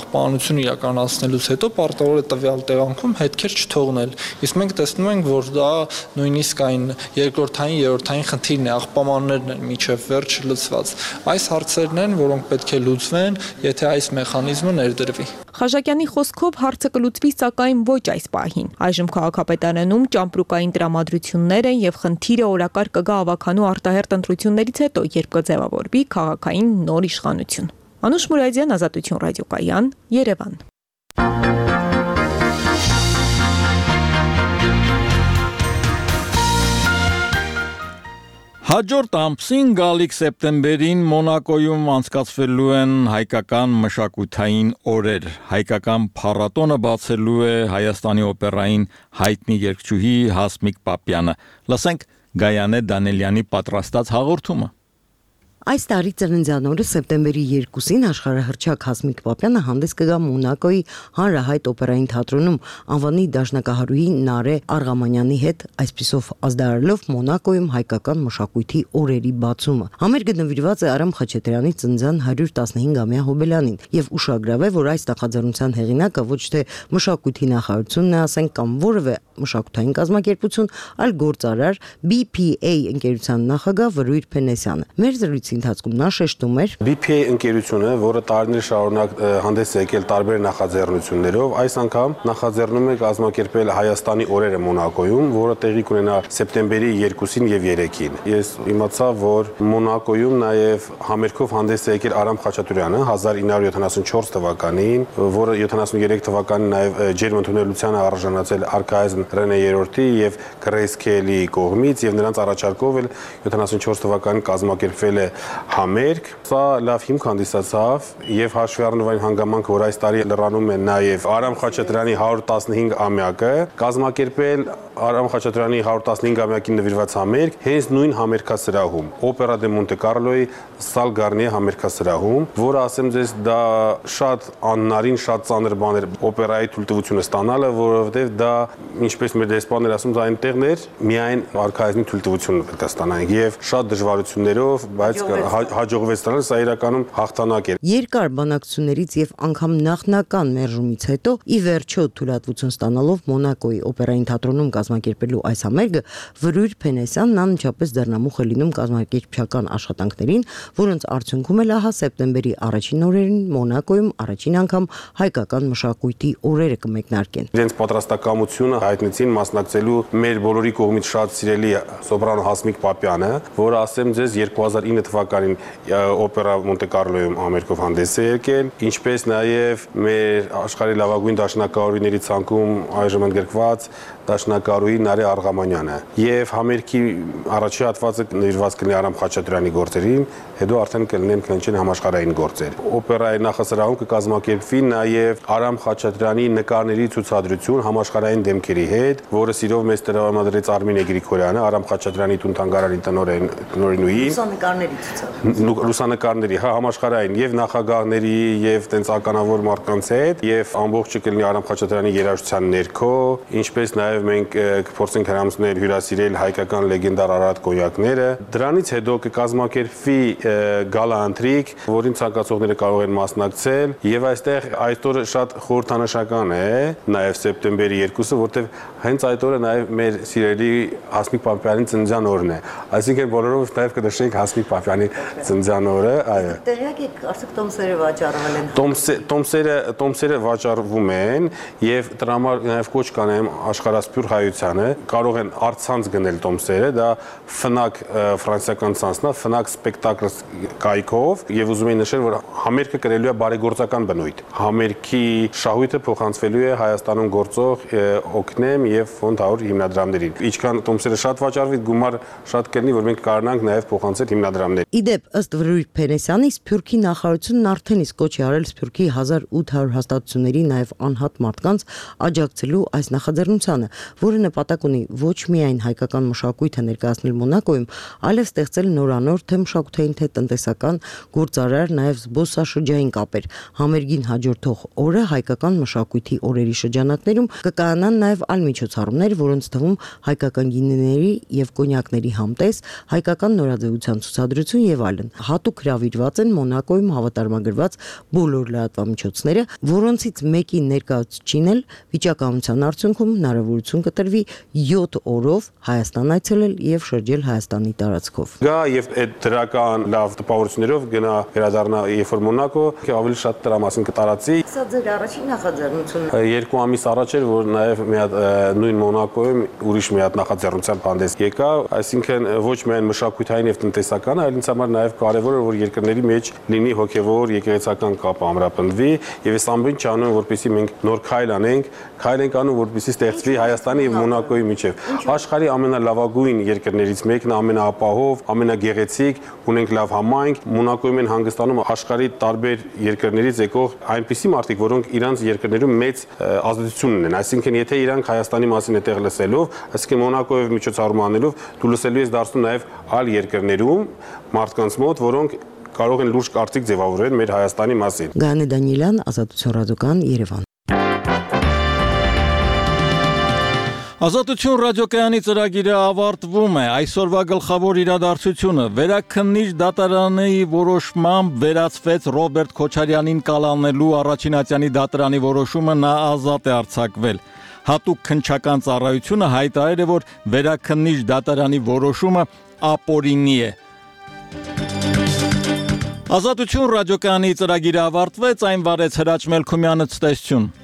գործողություն իրականացնելուց հետո պարտավոր է տվյալ տեղանքում հետքեր չթողնել։ Իսկ մենք տեսնում ենք, որ դա նույնիսկ այն երկրորդային, երրորդային խնդիրն է, աղբամաններն են միջև վերջ լծված։ Այս հարցերն են, որոնք պետք է լուծվեն, եթե այս մեխանիզմը ներդրվի։ Խաչատյանի խոսքով հարցը կլուծվի, սակայն ոչ այս պահին։ Այժմ քաղաքապետարանում ճամպրուկային տրամադրություններ են եւ խնդիրը օրակարգ կգա ավականու արտահերտ ընտրություններից հետո, երբ կձևավորվի քաղաքային նոր իշխանություն։ Անուշ Մուրադյան, Ազատություն ռադիոկայան, Երևան։ Հաջորդ ամսին գալիք սեպտեմբերին Մոնակոյում անցկացվելու են հայկական մշակութային օրեր։ Հայկական փառատոնը բացելու է Հայաստանի օպերային հայտնի երգչուհի Հասմիկ Պապյանը։ Լսենք Գայանե Դանելյանի պատրաստած հաղորդումը։ Այս տարի ծննդյանորը սեպտեմբերի երկուսին աշխարհահռչակ Հասմիկ Պապյանը հանդես կգա Մոնակոյի հանրահայտ օպերային թատրոնում անվանի դաշնակահարուհի Նարե Արգամանյանի հետ, այսպիսով ազդարարելով Մոնակոյում հայկական մշակույթի օրերի բացումը։ Համերգը նվիրված է Արամ Խաչատրյանի ծննդյան հարյուր տասնհինգամյա հոբելյանին եւ ուշագրավ է, որ այս նախաձեռնության հեղինակը ոչ թե մշակույթի նախարարությունն է, ասենք, կամ որևէ մշակութային կազմակերպություն, այլ գործարար B P A ընկերության նախագահ Վրույր Փենեսյանը։ Մեր զրույցի ընթացքում նա շեշտում էր. B P A ընկերությունը, որը տարիներ շարունակ հանդես է եկել տարբեր նախաձեռնություններով, այս անգամ նախաձեռնում է կազմակերպել Հայաստանի օրերը Մոնակոյում, որը տեղի կունենա սեպտեմբերի երկուսին եւ երեքին։ Ես իմացա, որ Մոնակոյում նաեւ համերգով հանդես է եկել Արամ Խաչատրյանը հազար ինը հարյուր յոթանասունչորս թվականին, որը յոթանասուներեք թվականին նաեւ ջերմընդունելությանը արժանացել արքայազն Ռենե երրորդի եւ Գրեյս Քելի կողմից եւ նրանց առաջարկով էլ յոթանասունչորս թվականին կազմակերպվել է համերգ։ Սա լավ հիմք հանդիսացավ եւ հաշվի առնելով այն հանգամանքը, որ այս տարի լրանում է նաեւ Արամ Խաչատրյանի հարյուր տասնհինգ ամյակը, կազմակերպել Արամ Խաչատրյանի հարյուր տասնհինգ ամյակին նվիրված համերգ հենց նույն համերգասրահում, Օպերա դե Մոնտե Կարլոյի Սալ Գարնիե համերգասրահում, որը ասեմ ձեզ դա շատ աննարին, շատ ծանր բան էր օպերայի թույլտվությունը ստանալը, որովհետեւ դա ինչպես մեր դեսպաններ ասում, դա այնտեղն էր, միայն արքայազնի թույլտվությունը պետք է ստանանք եւ շատ դժվարություններով, բայց հաջողվեց ստանալ, սա իրականում հաղթանակ էր։ Երկար բանակցություններից եւ անգամ նախնական մերժումից հետո ի վերջո թույլատվություն ստանալով Մոնակոյի օպերային թատրոնում կազմակերպելու այս համերգը Վրույր Փենեսյանն անմիջապես դեռնամուխ է լինում կազմակերպչական աշխատանքներին, որոնց արդյունքում էլ ահա սեպտեմբերի առաջին օրերին Մոնակոյում առաջին անգամ հայկական մշակույթի օրերը կմեկնարկեն։ Իրենց պատրաստակամությունը հայտնեցին մասնակցելու մեր բոլորի կողմից շատ սիրելի սոպրանո Հասմիկ Պապյանը, որը ասեմ ձեզ երկու հազար ինը թվականին Օպերա Մոնտե Կարլոյում համերգով հանդես է եկել, ինչպես նաև մեր աշխարհի լավագույն դաշնակահարուհիների ցանկում այժմ ընդգրկված դաշնակահարուհի Նարե Արգամանյանը։ Եվ համերգի առաջի հատվածը նվիրված կլինի Արամ Խաչատրյանի գործերին, հետո արդեն կլինեն քննչեն համաշխարհային գործեր։ Օպերայի նախասրահում կկազմակերպվի նաև Արամ Խաչատրյանի նկարների ցուցադրություն համաշխարհային դեմքերի հետ, որը սիրով մեծ տրամադրեց Արմինե Գրիգորյանը, Արամ Խաչատրյանի տուն-թանգարանի տնօրեն տնօրենուհին։ Լուսանկարների ցուցադրություն։ Լուսանկարների, հա, համաշխարհային եւ նախագահների եւ տենց ականավոր մարդկանց հետ եւ ամբողջը կլինի Արամ Խաչատրյանի երաժշտության ներքո, ինչպես նաև մենք կփորձենք հրամցնել հյուրասիրել հայկական լեգենդար Արարատ կոնյակները։ Դրանից հետո կկազմակերպվի գալա ընթրիք, որին ցանկացողները կարող են մասնակցել եւ այստեղ այդ օրը շատ խորհրդանշական է նաեւ սեպտեմբերի երկուսը, որտեղ հենց այդ օրը նաեւ մեր սիրելի Հասմիկ Պապյանի ծննդյան օրն է։ Այսինքն բոլորով նաեւ կնշենք Հասմիկ Պապյանի ծննդյան օրը, այո։ Տեղյակ եք, արդյոք տոմսերը վաճառվել են։ Տոմսերը տոմսերը վաճառվում են եւ դրա համար նաեւ կոչ կանեմ աշխարհասփյուր հայությանը, կարող են առցանց գնել տոմսերը, դա Ֆնակ ֆրանսիական ցանցն է, Ֆնակ Spectacles կայքով եւ ուզում եմ նշել, որ համերգը կրելու է բարեգործական բնույթ։ Համերգի շահույթը փոխանցվելու է Հայաստանում գործող Օգնեմ եւ Ֆոնդ հարյուր հիմնադրամներին։ Ինչքան տոմսերը շատ վաճառվի, գումար շատ կլինի, որ մենք կարողանանք նաեւ փոխանցել հիմնադրամներին։ Իդեպ ըստ Վրույր Փենեսյանի Սփյուռքի նախարարությունն արդեն իսկ կոչ է արել Սփյուռքի հազար ութ հարյուր հաստատությունների նաեւ անհատ մարդկանց աջակցելու այս նախաձեռնությանը, որը նպատակ ունի ոչ միայն հայկական մշակույթը ներկայացնել Մոնակոյում, այլև ստեղծել նորանոր թե մշակութային թե տնտեսական գործարար, նաև զբոսաշրջային կապեր։ Համերգին հաջորդող օրը հայկական մշակույթի օրերի շրջանակներում կկայանան նաև այլ միջոցառումներ, որոնց թվում հայկական գինիների եւ կոնյակների համտես, հայկական նորաձևության ցուցադրություն եւ այլն։ Հատուկ հրավիրված են Մոնակոյում հավատարմագրված բոլոր լրատվամիջոցները, որոնցից մեկի ներկայացուցիչին էլ վիճակահանության արդյունքում հնարավորություն կտրվի յոթ օրով Հայաստան այցելել եւ շրջել Հայաստանի տարածքով։ Գա եւ այդ դրական լավ տպավորություններով գնա վերադառնա երբ որ Մոնակո, ավելի շատ դրա մասին կտարածի։ Սա ձեր առաջին նախաձեռնությունն է։ Երկու ամիս առաջ էր, որ նաեւ մի հատ նույն Մոնակոյում ուրիշ մի հատ նախաձեռնության հանդես եկա, այսինքն ոչ միայն մշակութային եւ տնտեսական, այլ ինձ համար նաեւ կարեւոր է, որ երկրների մեջ լինի հոգեվոր եկեղեցական կապ ամրապնդվի եւ այս ամբողջ անում, որպեսզի մենք նոր քայլ անենք, քայլ ենք անում, որպեսզի ստեղծվի Հայաստանի եւ Մոնակոյի միջեւ աշխարհի ամենալավագույն երկրներից մեկն, ամենաապահով, ամենագեղեցիկ, ունենք լավ համայնք, Մոնակոյում են հանգստանում աշխարհի տարբեր երկրներից եկող այնպիսի մարդիկ, որոնք իրանց երկրներում մեծ ազդեցություն ունեն, այսինքն եթե իրանք Հայաստանի մասին այդտեղ լսելով, այսինքն Մոնակոյով միջոցառում անելով, դու լսելու ես դարձնում նաեւ այլ երկրներում մարդկանց մոտ, որոնք կարող են լուրջ կարծիք ձևավորել մեր Հայաստանի մասին։ Գայանե Դանիելյան, Ազատություն ռադիոկայան, Երևան։ Ազատություն ռադիոկայանի ծրագիրը ավարտվում է։ Այսօրվա գլխավոր իրադարձությունը վերաքննիչ դատարանի որոշմամբ վերացվեց Ռոբերտ Քոչարյանին կալանելու Առաջինատյանի դատարանի որոշումը, նա ազատ է արձակվել։ Հատուկ քննչական ծառայությունը հայտարարել է, որ վերաքննիչ դատարանի որոշումը ապօրինի է։ Ազատություն ռադիոկայանի ծրագիրը ավարտվեց, այն վարեց Հրաչ Մելքումյանը, ցտեսություն։